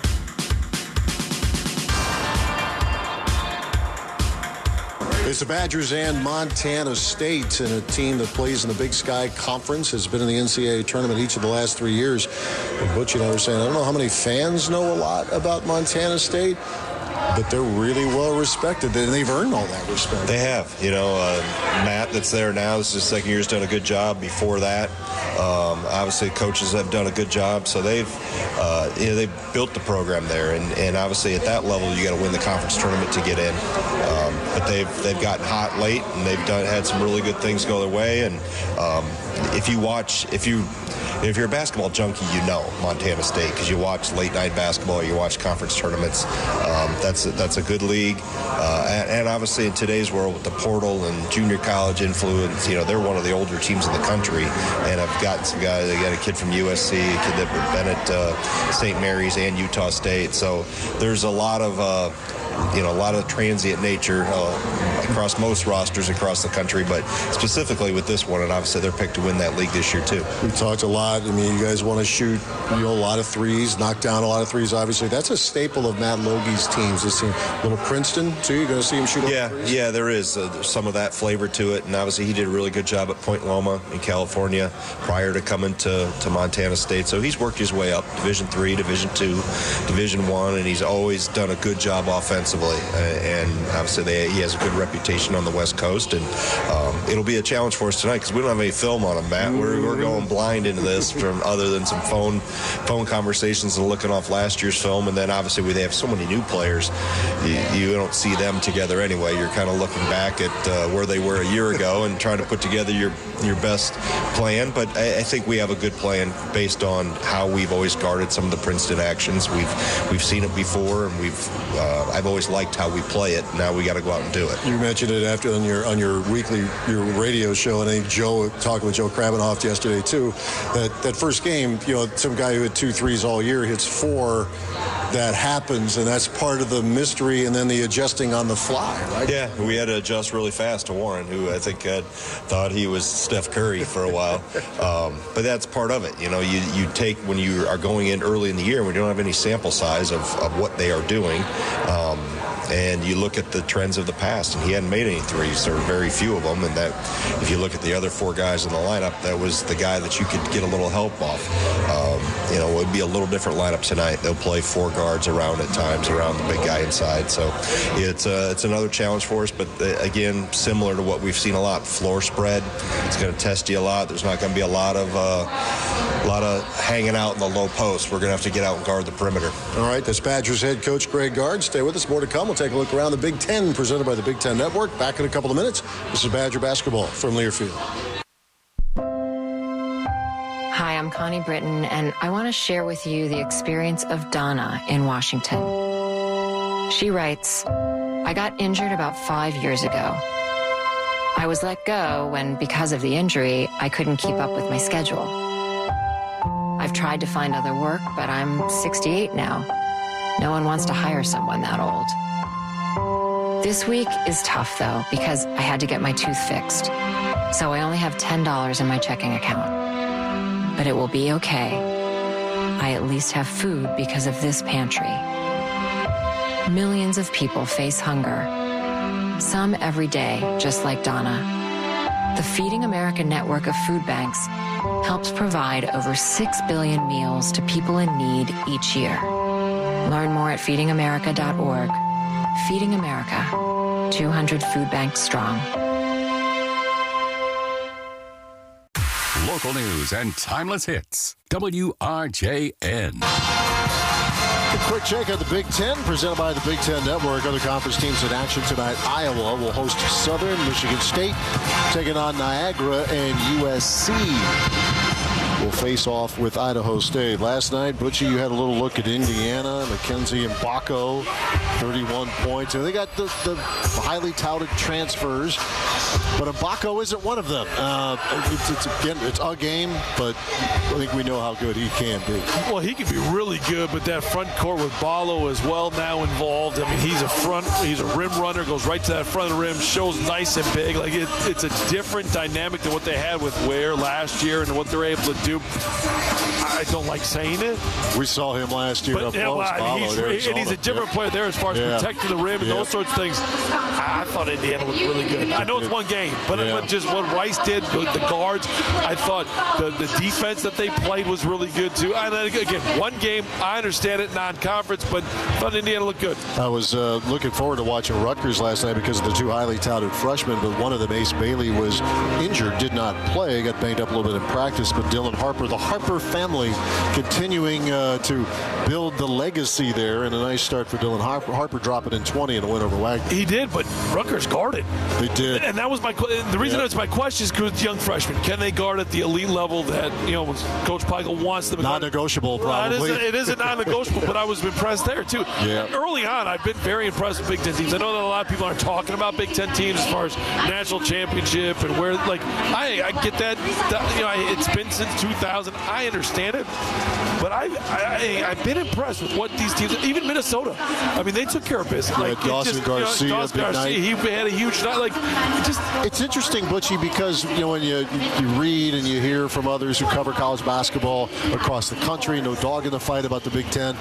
It's the Badgers and Montana State, and a team that plays in the Big Sky Conference, has been in the NCAA tournament each of the last 3 years. And Butch and I were saying, I don't know how many fans know a lot about Montana State. but they're really well respected, and they've earned all that respect. They have. Matt that's there now, this is his second year, has done a good job. Before that, obviously coaches have done a good job, so they've built the program there, and obviously at that level you got to win the conference tournament to get in. But they've gotten hot late, and they've had some really good things go their way. And if you're a basketball junkie, you know Montana State because you watch late night basketball, you watch conference tournaments. That's a good league, and obviously in today's world with the portal and junior college influence, they're one of the older teams in the country, and I've gotten some guys. They got a kid from USC, a kid that Bennett, St. Mary's, and Utah State. So there's a lot of transient nature across most rosters across the country, but specifically with this one, and obviously they're picked to win that league this year too. We talked a lot. I mean, you guys want to shoot a lot of threes, knock down a lot of threes. Obviously, that's a staple of Matt Logie's teams. This team, little Princeton too. You're going to see him shoot. Yeah, there is there's some of that flavor to it, and obviously he did a really good job at Point Loma in California prior to coming to Montana State. So he's worked his way up, Division III, Division II, Division I, and he's always done a good job offensively. And obviously he has a good reputation on the West Coast, and it'll be a challenge for us tonight because we don't have any film on him, Matt. We're going blind into this from other than some phone conversations and looking off last year's film, and then obviously they have so many new players. You don't see them together anyway. You're kind of looking back at where they were a year ago and trying to put together your best plan. But I think we have a good plan based on how we've always guarded some of the Princeton actions. We've seen it before, and I've always liked how we play it. Now we got to go out and do it. You mentioned it after on your radio show, and I think Joe talking with Joe Krabbenhoft yesterday too. That first game, some guy who had 2 threes all year hits 4. That happens, and that's part of the mystery, and then the adjusting on the fly, right? Yeah, we had to adjust really fast to Warren, who I think thought he was Steph Curry for a while. But that's part of it. You take when you are going in early in the year, and we don't have any sample size of what they are doing. And you look at the trends of the past, and he hadn't made any threes, or very few of them. And that, if you look at the other 4 guys in the lineup, that was the guy that you could get a little help off. It would be a little different lineup tonight. They'll play 4 guards around at times, around the big guy inside. So it's another challenge for us. But again, similar to what we've seen a lot, floor spread. It's going to test you a lot. There's not going to be a lot of hanging out in the low post. We're going to have to get out and guard the perimeter. All right, that's Badgers head coach Greg Gard. Stay with us. More to come. We'll take a look around the Big Ten, presented by the Big Ten Network. Back in a couple of minutes. This is Badger basketball from Learfield. Hi, I'm Connie Britton, and I want to share with you the experience of Donna in Washington. She writes, I got injured about 5 years ago. I was let go when, because of the injury, I couldn't keep up with my schedule. I've tried to find other work, but I'm 68 now. No one wants to hire someone that old. This week is tough, though, because I had to get my tooth fixed. So I only have $10 in my checking account. But it will be okay. I at least have food because of this pantry. Millions of people face hunger. Some every day, just like Donna. The Feeding America network of food banks helps provide over 6 billion meals to people in need each year. Learn more at feedingamerica.org. Feeding America, 200 food banks strong. Local news and timeless hits. WRJN. A quick check on the Big Ten, presented by the Big Ten Network. Other conference teams in action tonight. Iowa will host Southern. Michigan State taking on Niagara, and USC will face off with Idaho State. Last night, Butchie, you had a little look at Indiana. Mackenzie Mbako, 31 points. And they got the highly touted transfers, but Mbako isn't one of them. It's a game, but I think we know how good he can be. Well, he can be really good, but that front court with Ballo as well now involved. I mean, he's a rim runner, goes right to that front of the rim, shows nice and big. Like it's a different dynamic than what they had with Ware last year and what they're able to do. I don't like saying it. We saw him last year up close. And he's a different player there as far as protecting the rim and those sorts of things. I thought Indiana looked really good. I know it's one game, but just what Rice did with the guards, I thought the defense that they played was really good too. And again, one game, I understand it, non-conference, but I thought Indiana looked good. I was looking forward to watching Rutgers last night because of the two highly touted freshmen, but one of them, Ace Bailey, was injured, did not play, got banged up a little bit in practice. But Dylan Harper, the Harper family, continuing to build the legacy there, and a nice start for Dylan Harper. Harper dropping in 20 in a win over Wagner. He did, but Rutgers guarded. They did. And that was the reason it's my question is because young freshmen, can they guard at the elite level that, Coach Peichel wants them to guard? Non-negotiable, probably. It is a non-negotiable, but I was impressed there, too. Yeah. Early on, I've been very impressed with Big Ten teams. I know that a lot of people aren't talking about Big Ten teams as far as national championship and where, I get that. It's been since 2000. I understand it. But I've been impressed with what these teams, even Minnesota. I mean, they took care of business. Dawson Garcia, he had a huge night. It's interesting, Butchie, because when you read and you hear from others who cover college basketball across the country, no dog in the fight about the Big Ten.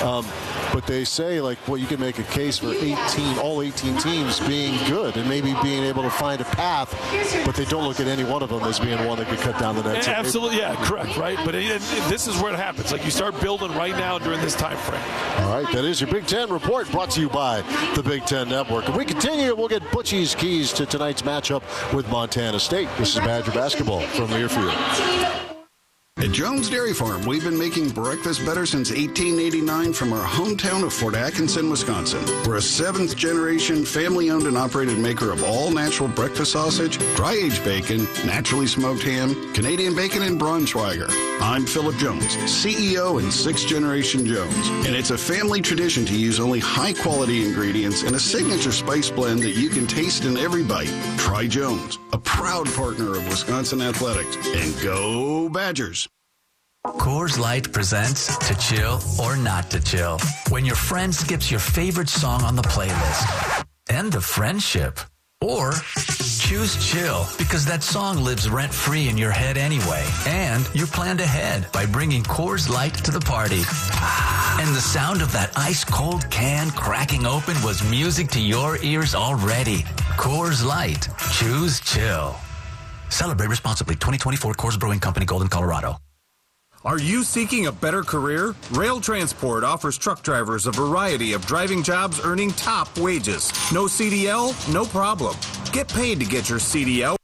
But they say, you can make a case for all 18 teams being good and maybe being able to find a path, but they don't look at any one of them as being one that could cut down the nets. Absolutely, correct, right? But this is where it happens. You start building right now during this time frame. All right, that is your Big Ten report brought to you by the Big Ten Network. And we continue, we'll get Butchie's keys to tonight's matchup with Montana State. This is Badger basketball from Learfield. At Jones Dairy Farm, we've been making breakfast better since 1889 from our hometown of Fort Atkinson, Wisconsin. We're a seventh-generation, family-owned and operated maker of all-natural breakfast sausage, dry-aged bacon, naturally smoked ham, Canadian bacon, and Braunschweiger. I'm Philip Jones, CEO and sixth-generation Jones, and it's a family tradition to use only high-quality ingredients and a signature spice blend that you can taste in every bite. Try Jones, a proud partner of Wisconsin Athletics, and go Badgers. Coors Light presents To Chill or Not to Chill. When your friend skips your favorite song on the playlist. End of friendship. Or choose chill because that song lives rent-free in your head anyway. And you planned ahead by bringing Coors Light to the party. And the sound of that ice-cold can cracking open was music to your ears already. Coors Light. Choose chill. Celebrate responsibly. 2024 Coors Brewing Company, Golden, Colorado. Are you seeking a better career? Rail Transport offers truck drivers a variety of driving jobs earning top wages. No CDL? No problem. Get paid to get your CDL.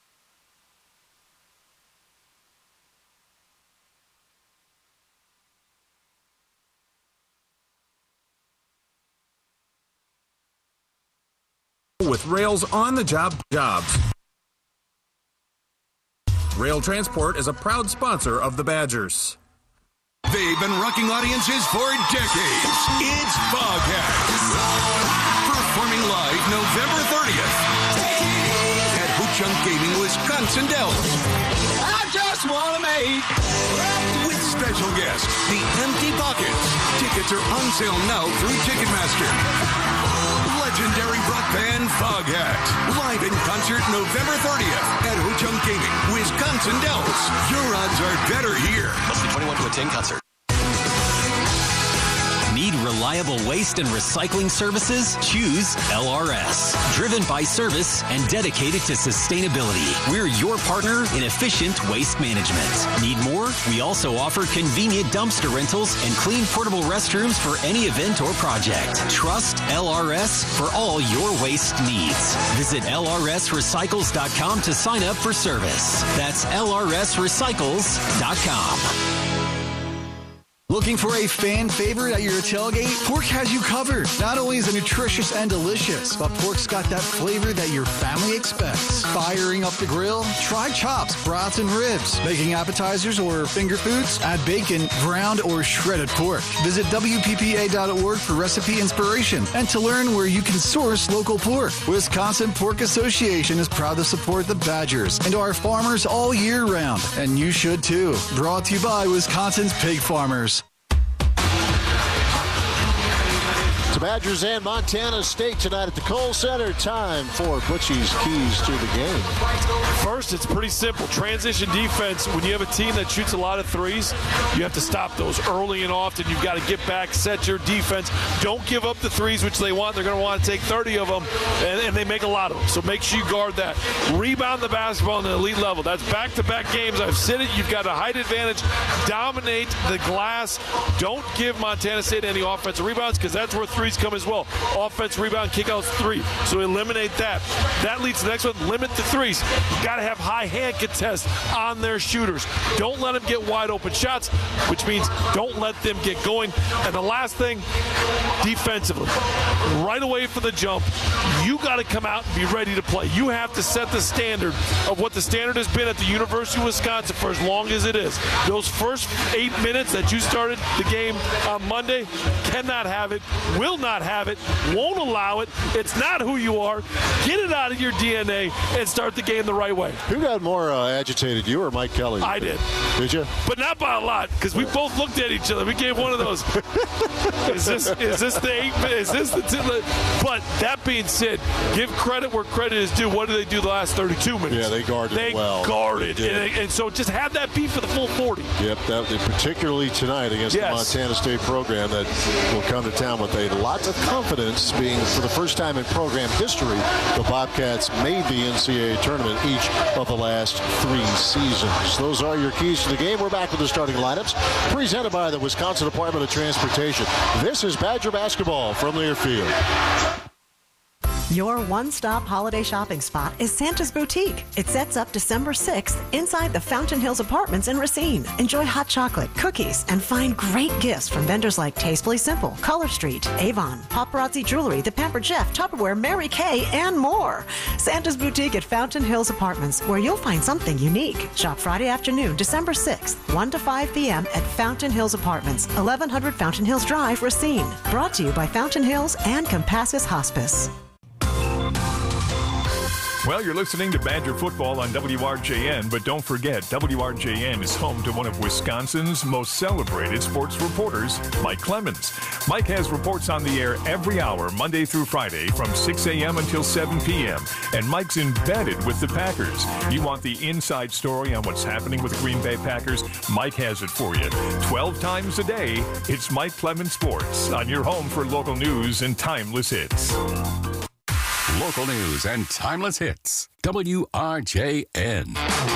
With Rail's on-the-job jobs. Rail Transport is a proud sponsor of the Badgers. They've been rocking audiences for decades. It's Foghat. Performing live November 30th at Ho-Chunk Gaming, Wisconsin Dells. I just want to make. With special guest, the Empty Pockets. Tickets are on sale now through Ticketmaster. Legendary rock band Foghat. Live in concert November 30th at Ho-Chunk Gaming, Wisconsin Dells. Your odds are better here. Must be 21 to attend concert. Need reliable waste and recycling services? Choose LRS. Driven by service and dedicated to sustainability. We're your partner in efficient waste management. Need more? We also offer convenient dumpster rentals and clean portable restrooms for any event or project. Trust LRS for all your waste needs. Visit lrsrecycles.com to sign up for service. That's lrsrecycles.com. Looking for a fan favorite at your tailgate? Pork has you covered. Not only is it nutritious and delicious, but pork's got that flavor that your family expects. Firing up the grill? Try chops, brats, and ribs. Making appetizers or finger foods? Add bacon, ground, or shredded pork. Visit WPPA.org for recipe inspiration and to learn where you can source local pork. Wisconsin Pork Association is proud to support the Badgers and our farmers all year round. And you should too. Brought to you by Wisconsin's Pig Farmers. The Badgers and Montana State tonight at the Kohl Center. Time for Butchie's keys to the game. First, it's pretty simple. Transition defense, when you have a team that shoots a lot of threes, you have to stop those early and often. You've got to get back, set your defense. Don't give up the threes, which they want. They're going to want to take 30 of them, and they make a lot of them. So make sure you guard that. Rebound the basketball on the elite level. That's back-to-back games. I've said it. You've got a height advantage. Dominate the glass. Don't give Montana State any offensive rebounds because that's where threes come as well. Offense, rebound, kickouts, 3. So eliminate that. That leads to the next one. Limit the threes. You've got to have high hand contest on their shooters. Don't let them get wide open shots, which means don't let them get going. And the last thing, defensively, right away for the jump, you got to come out and be ready to play. You have to set the standard of what the standard has been at the University of Wisconsin for as long as it is. Those first 8 minutes that you started the game on Monday, cannot have it, will not have it, won't allow it. It's not who you are. Get it out of your DNA and start the game the right way. Who got more agitated, you or Mike Kelly? I did. Did you? But not by a lot, because we both looked at each other. We gave one of those. Is this the 8 minutes? Is this the 10? But that being said, give credit where credit is due. What did they do the last 32 minutes? Yeah, they guarded well. They guarded. And so just have that be for the full 40. Yep, particularly tonight against the Montana State program that will come to town with a lot of confidence, being for the first time in program history, the Bobcats made the NCAA tournament each of the last 3 seasons. Those are your keys to the game. We're back with the starting lineups, presented by the Wisconsin Department of Transportation. This is Badger basketball from Learfield. Your one-stop holiday shopping spot is Santa's Boutique. It sets up December 6th inside the Fountain Hills Apartments in Racine. Enjoy hot chocolate, cookies, and find great gifts from vendors like Tastefully Simple, Color Street, Avon, Paparazzi Jewelry, The Pampered Chef, Tupperware, Mary Kay, and more. Santa's Boutique at Fountain Hills Apartments, where you'll find something unique. Shop Friday afternoon, December 6th, 1 to 5 p.m. at Fountain Hills Apartments, 1100 Fountain Hills Drive, Racine. Brought to you by Fountain Hills and Compassus Hospice. Well, you're listening to Badger Football on WRJN, but don't forget, WRJN is home to one of Wisconsin's most celebrated sports reporters, Mike Clemens. Mike has reports on the air every hour, Monday through Friday, from 6 a.m. until 7 p.m., and Mike's embedded with the Packers. You want the inside story on what's happening with the Green Bay Packers? Mike has it for you. 12 times a day, it's Mike Clemens Sports on your home for local news and timeless hits. Local news and timeless hits. WRJN.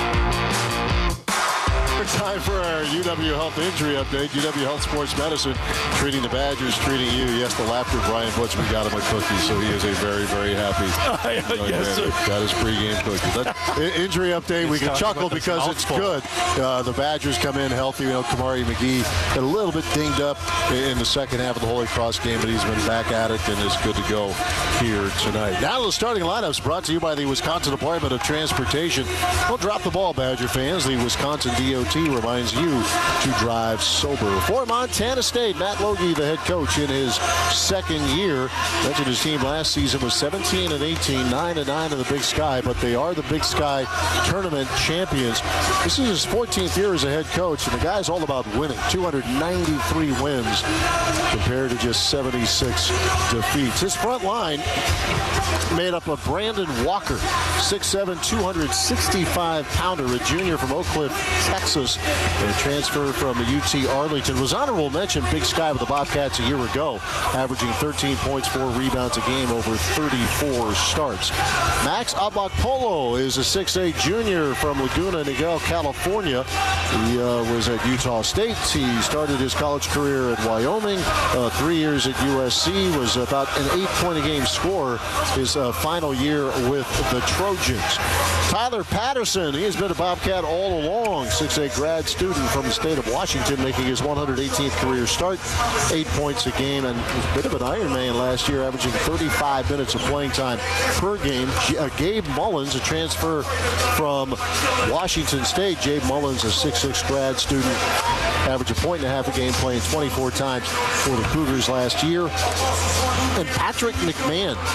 Time for our UW Health Injury Update. UW Health Sports Medicine treating the Badgers, treating you. Yes, the laughter of Brian Butch, we got him a cookie, so he is a very, very happy. Yes, sir. Got his pregame cookie. Injury update, we can chuckle because it's good. The Badgers come in healthy. Kamari McGee got a little bit dinged up in the second half of the Holy Cross game, but he's been back at it and is good to go here tonight. Now the starting lineups brought to you by the Wisconsin Department of Transportation. Don't drop the ball, Badger fans. The Wisconsin DOT reminds you to drive sober. For Montana State, Matt Logie, the head coach in his second year. Mentioned his team last season was 17-18, 9-9 in the Big Sky, but they are the Big Sky tournament champions. This is his 14th year as a head coach, and the guy's all about winning. 293 wins compared to just 76 defeats. His front line made up of Brandon Walker, 6'7", 265-pounder, a junior from Oak Cliff, Texas, and a transfer from UT Arlington. Was honorable mention Big Sky with the Bobcats a year ago, averaging 13 points, 4 rebounds a game over 34 starts. Max Abakpolo is a 6'8" junior from Laguna Niguel, California. He was at Utah State. He started his college career at Wyoming, 3 years at USC, was about an 8-point-a-game scorer his final year with the Trojans. Tyler Patterson, he has been a Bobcat all along, 6'8" grad student from the state of Washington, making his 118th career start, 8 points a game, and a bit of an Iron Man last year, averaging 35 minutes of playing time per game. Gabe Mullins, a transfer from Washington State. Gabe Mullins, a 6'6" grad student, averaged a point and a half a game, playing 24 times for the Cougars last year. And Patrick McMahon, 6'4",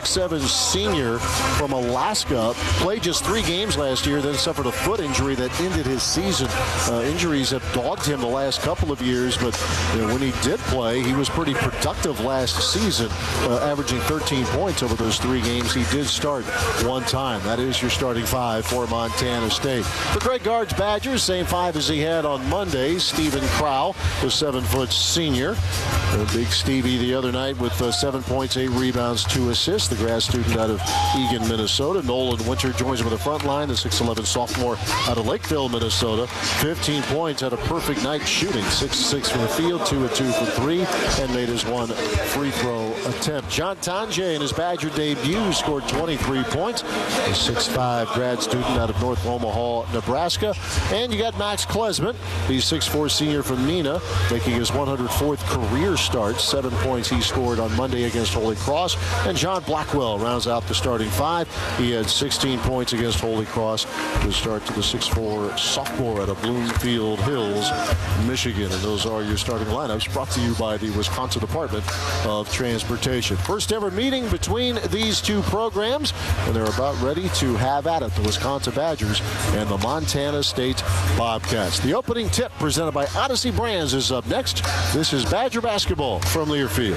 6'7" senior from Alaska. Played just 3 games last year, then suffered a foot injury that ended his season. Injuries have dogged him the last couple of years, but when he did play, he was pretty productive last season, averaging 13 points over those 3 games. He did start 1 time. That is your starting 5 for Montana State. For Greg Gard's Badgers, same 5 as he had on Monday. Stephen Crow, the 7-foot senior. Big Stevie the other night with 7 points, 8 rebounds, 2 assists. The grad student out of Eagan, Minnesota. Nolan Winter joins him on the front line, the 6'11" sophomore out of Lakeville, Minnesota. 15 points, had a perfect night shooting. 6-6 from the field, 2 of 2 for 3, and made his 1 free throw attempt. John Tonje in his Badger debut scored 23 points. A 6'5" grad student out of North Omaha, Nebraska. And you got Max Klesmit, the 6'4" senior from Neenah, making his 104th career start. 7 points he scored on Monday against Holy Cross. And John Blackwell rounds out the starting 5. He had 16 points against Holy Cross to start to the 6'4" sophomore out of Bloomfield Hills, Michigan. And those are your starting lineups, brought to you by the Wisconsin Department of Transportation. First ever meeting between these 2 programs, and they're about ready to have at it, the Wisconsin Badgers and the Montana State Bobcats. The opening tip presented by Odyssey Brands is up next. This is Badger basketball from Learfield.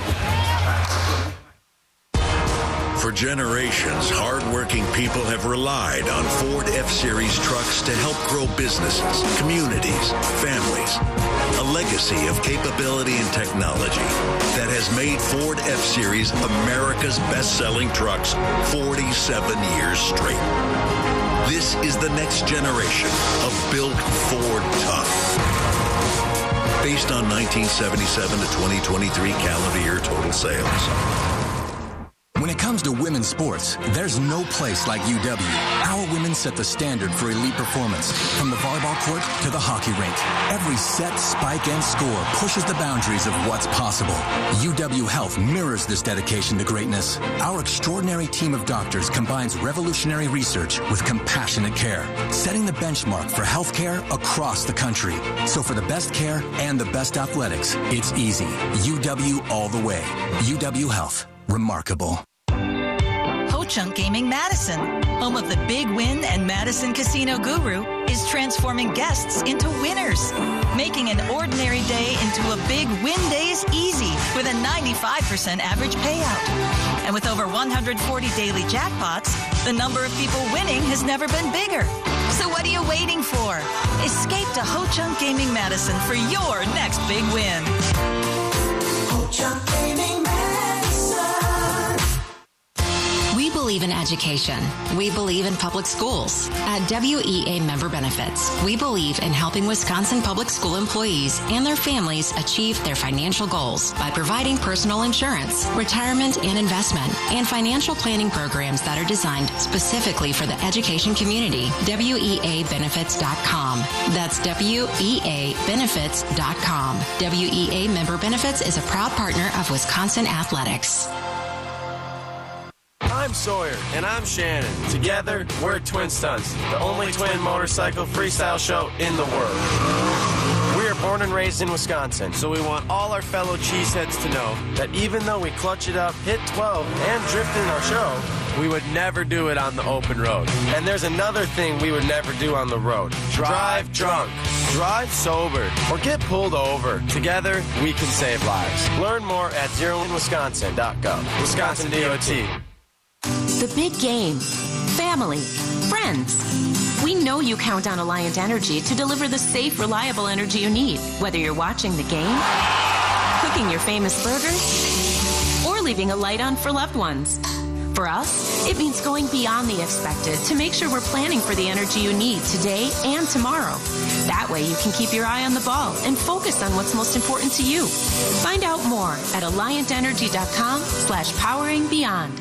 For generations, hardworking people have relied on Ford F-Series trucks to help grow businesses, communities, families. A legacy of capability and technology that has made Ford F-Series America's best-selling trucks 47 years straight. This is the next generation of Built Ford Tough. Based on 1977 to 2023 calendar year total sales. When it comes to women's sports, there's no place like UW. Our women set the standard for elite performance, from the volleyball court to the hockey rink. Every set, spike, and score pushes the boundaries of what's possible. UW Health mirrors this dedication to greatness. Our extraordinary team of doctors combines revolutionary research with compassionate care, setting the benchmark for healthcare across the country. So for the best care and the best athletics, it's easy. UW all the way. UW Health. Remarkable. Ho-Chunk Gaming Madison, home of the Big Win and Madison Casino Guru, is transforming guests into winners, making an ordinary day into a big win days easy with a 95% average payout. And with over 140 daily jackpots, the number of people winning has never been bigger. So what are you waiting for? Escape to Ho-Chunk Gaming Madison for your next big win. Ho-Chunk Gaming Madison. We believe in education. We believe in public schools. At WEA Member Benefits, we believe in helping Wisconsin public school employees and their families achieve their financial goals by providing personal insurance, retirement and investment, and financial planning programs that are designed specifically for the education community. WEAbenefits.com. That's WEAbenefits.com. WEA Member Benefits is a proud partner of Wisconsin Athletics. I'm Sawyer, and I'm Shannon. Together, we're Twin Stunts, the only twin motorcycle freestyle show in the world. We are born and raised in Wisconsin, so we want all our fellow cheeseheads to know that even though we clutch it up, hit 12, and drift in our show, we would never do it on the open road. And there's another thing we would never do on the road. Drive drunk, drive sober, or get pulled over. Together, we can save lives. Learn more at zeroinwisconsin.gov. Wisconsin DOT. The big game. Family. Friends. We know you count on Alliant Energy to deliver the safe, reliable energy you need, whether you're watching the game, cooking your famous burgers, or leaving a light on for loved ones. For us, it means going beyond the expected to make sure we're planning for the energy you need today and tomorrow. That way you can keep your eye on the ball and focus on what's most important to you. Find out more at alliantenergy.com/poweringbeyond.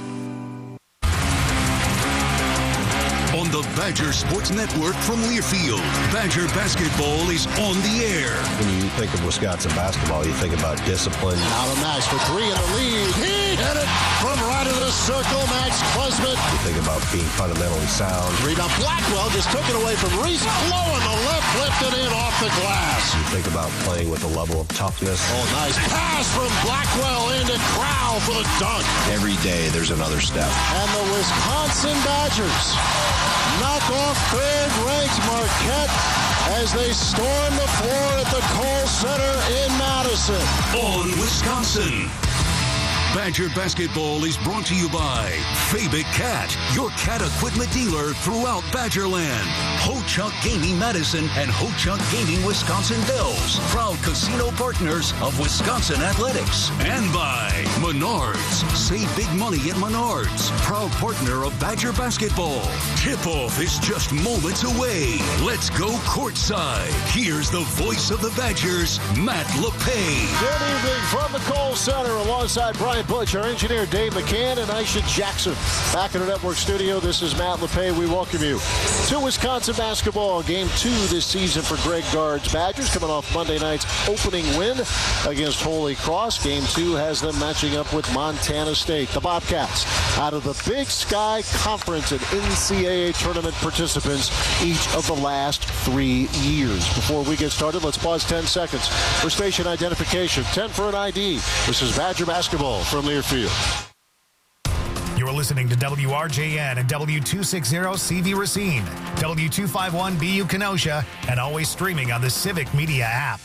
On the Badger Sports Network from Learfield, Badger basketball is on the air. When you think of Wisconsin basketball, you think about discipline. Now to Max for 3 in the lead. He hit it from right of the circle. Max Klesmit You think about being fundamentally sound. Rebound. Blackwell just took it away from Reese. Blowing the left, lifted in off the glass. You think about playing with a level of toughness. Oh, nice pass from Blackwell into Crowell for the dunk. Every day there's another step. And the Wisconsin Badgers knock off third-ranked Marquette as they storm the floor at the Kohl Center in Madison. On Wisconsin. Badger Basketball is brought to you by Fabic Cat, your cat equipment dealer throughout Badgerland. Ho-Chunk Gaming Madison and Ho-Chunk Gaming Wisconsin Dells, proud casino partners of Wisconsin Athletics. And by Menards. Save big money at Menards, proud partner of Badger Basketball. Tip-off is just moments away. Let's go courtside. Here's the voice of the Badgers, Matt LePay. Good evening from the Kohl Center alongside Brian Butch, our engineer Dave McCann, and Aisha Jackson. Back in the network studio, this is Matt LePay. We welcome you to Wisconsin basketball. Game 2 this season for Greg Gard's Badgers, coming off Monday night's opening win against Holy Cross. Game 2 has them matching up with Montana State. The Bobcats, out of the Big Sky Conference and NCAA tournament participants each of the last 3 years. Before we get started, let's pause 10 seconds for station identification. 10 for an ID. This is Badger basketball from Learfield. You're listening to WRJN and W260 CV Racine, W251 BU Kenosha, and always streaming on the Civic Media app.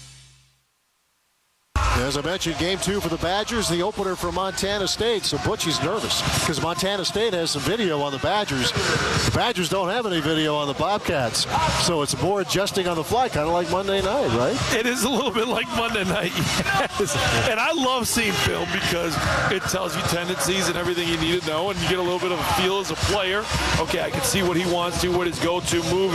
As I mentioned, game 2 for the Badgers, the opener for Montana State. So Butchie's nervous because Montana State has some video on the Badgers. The Badgers don't have any video on the Bobcats. So it's more adjusting on the fly, kind of like Monday night, right? It is a little bit like Monday night, yes. And I love seeing film because it tells you tendencies and everything you need to know, and you get a little bit of a feel as a player. Okay, I can see what he wants to, what his go-to move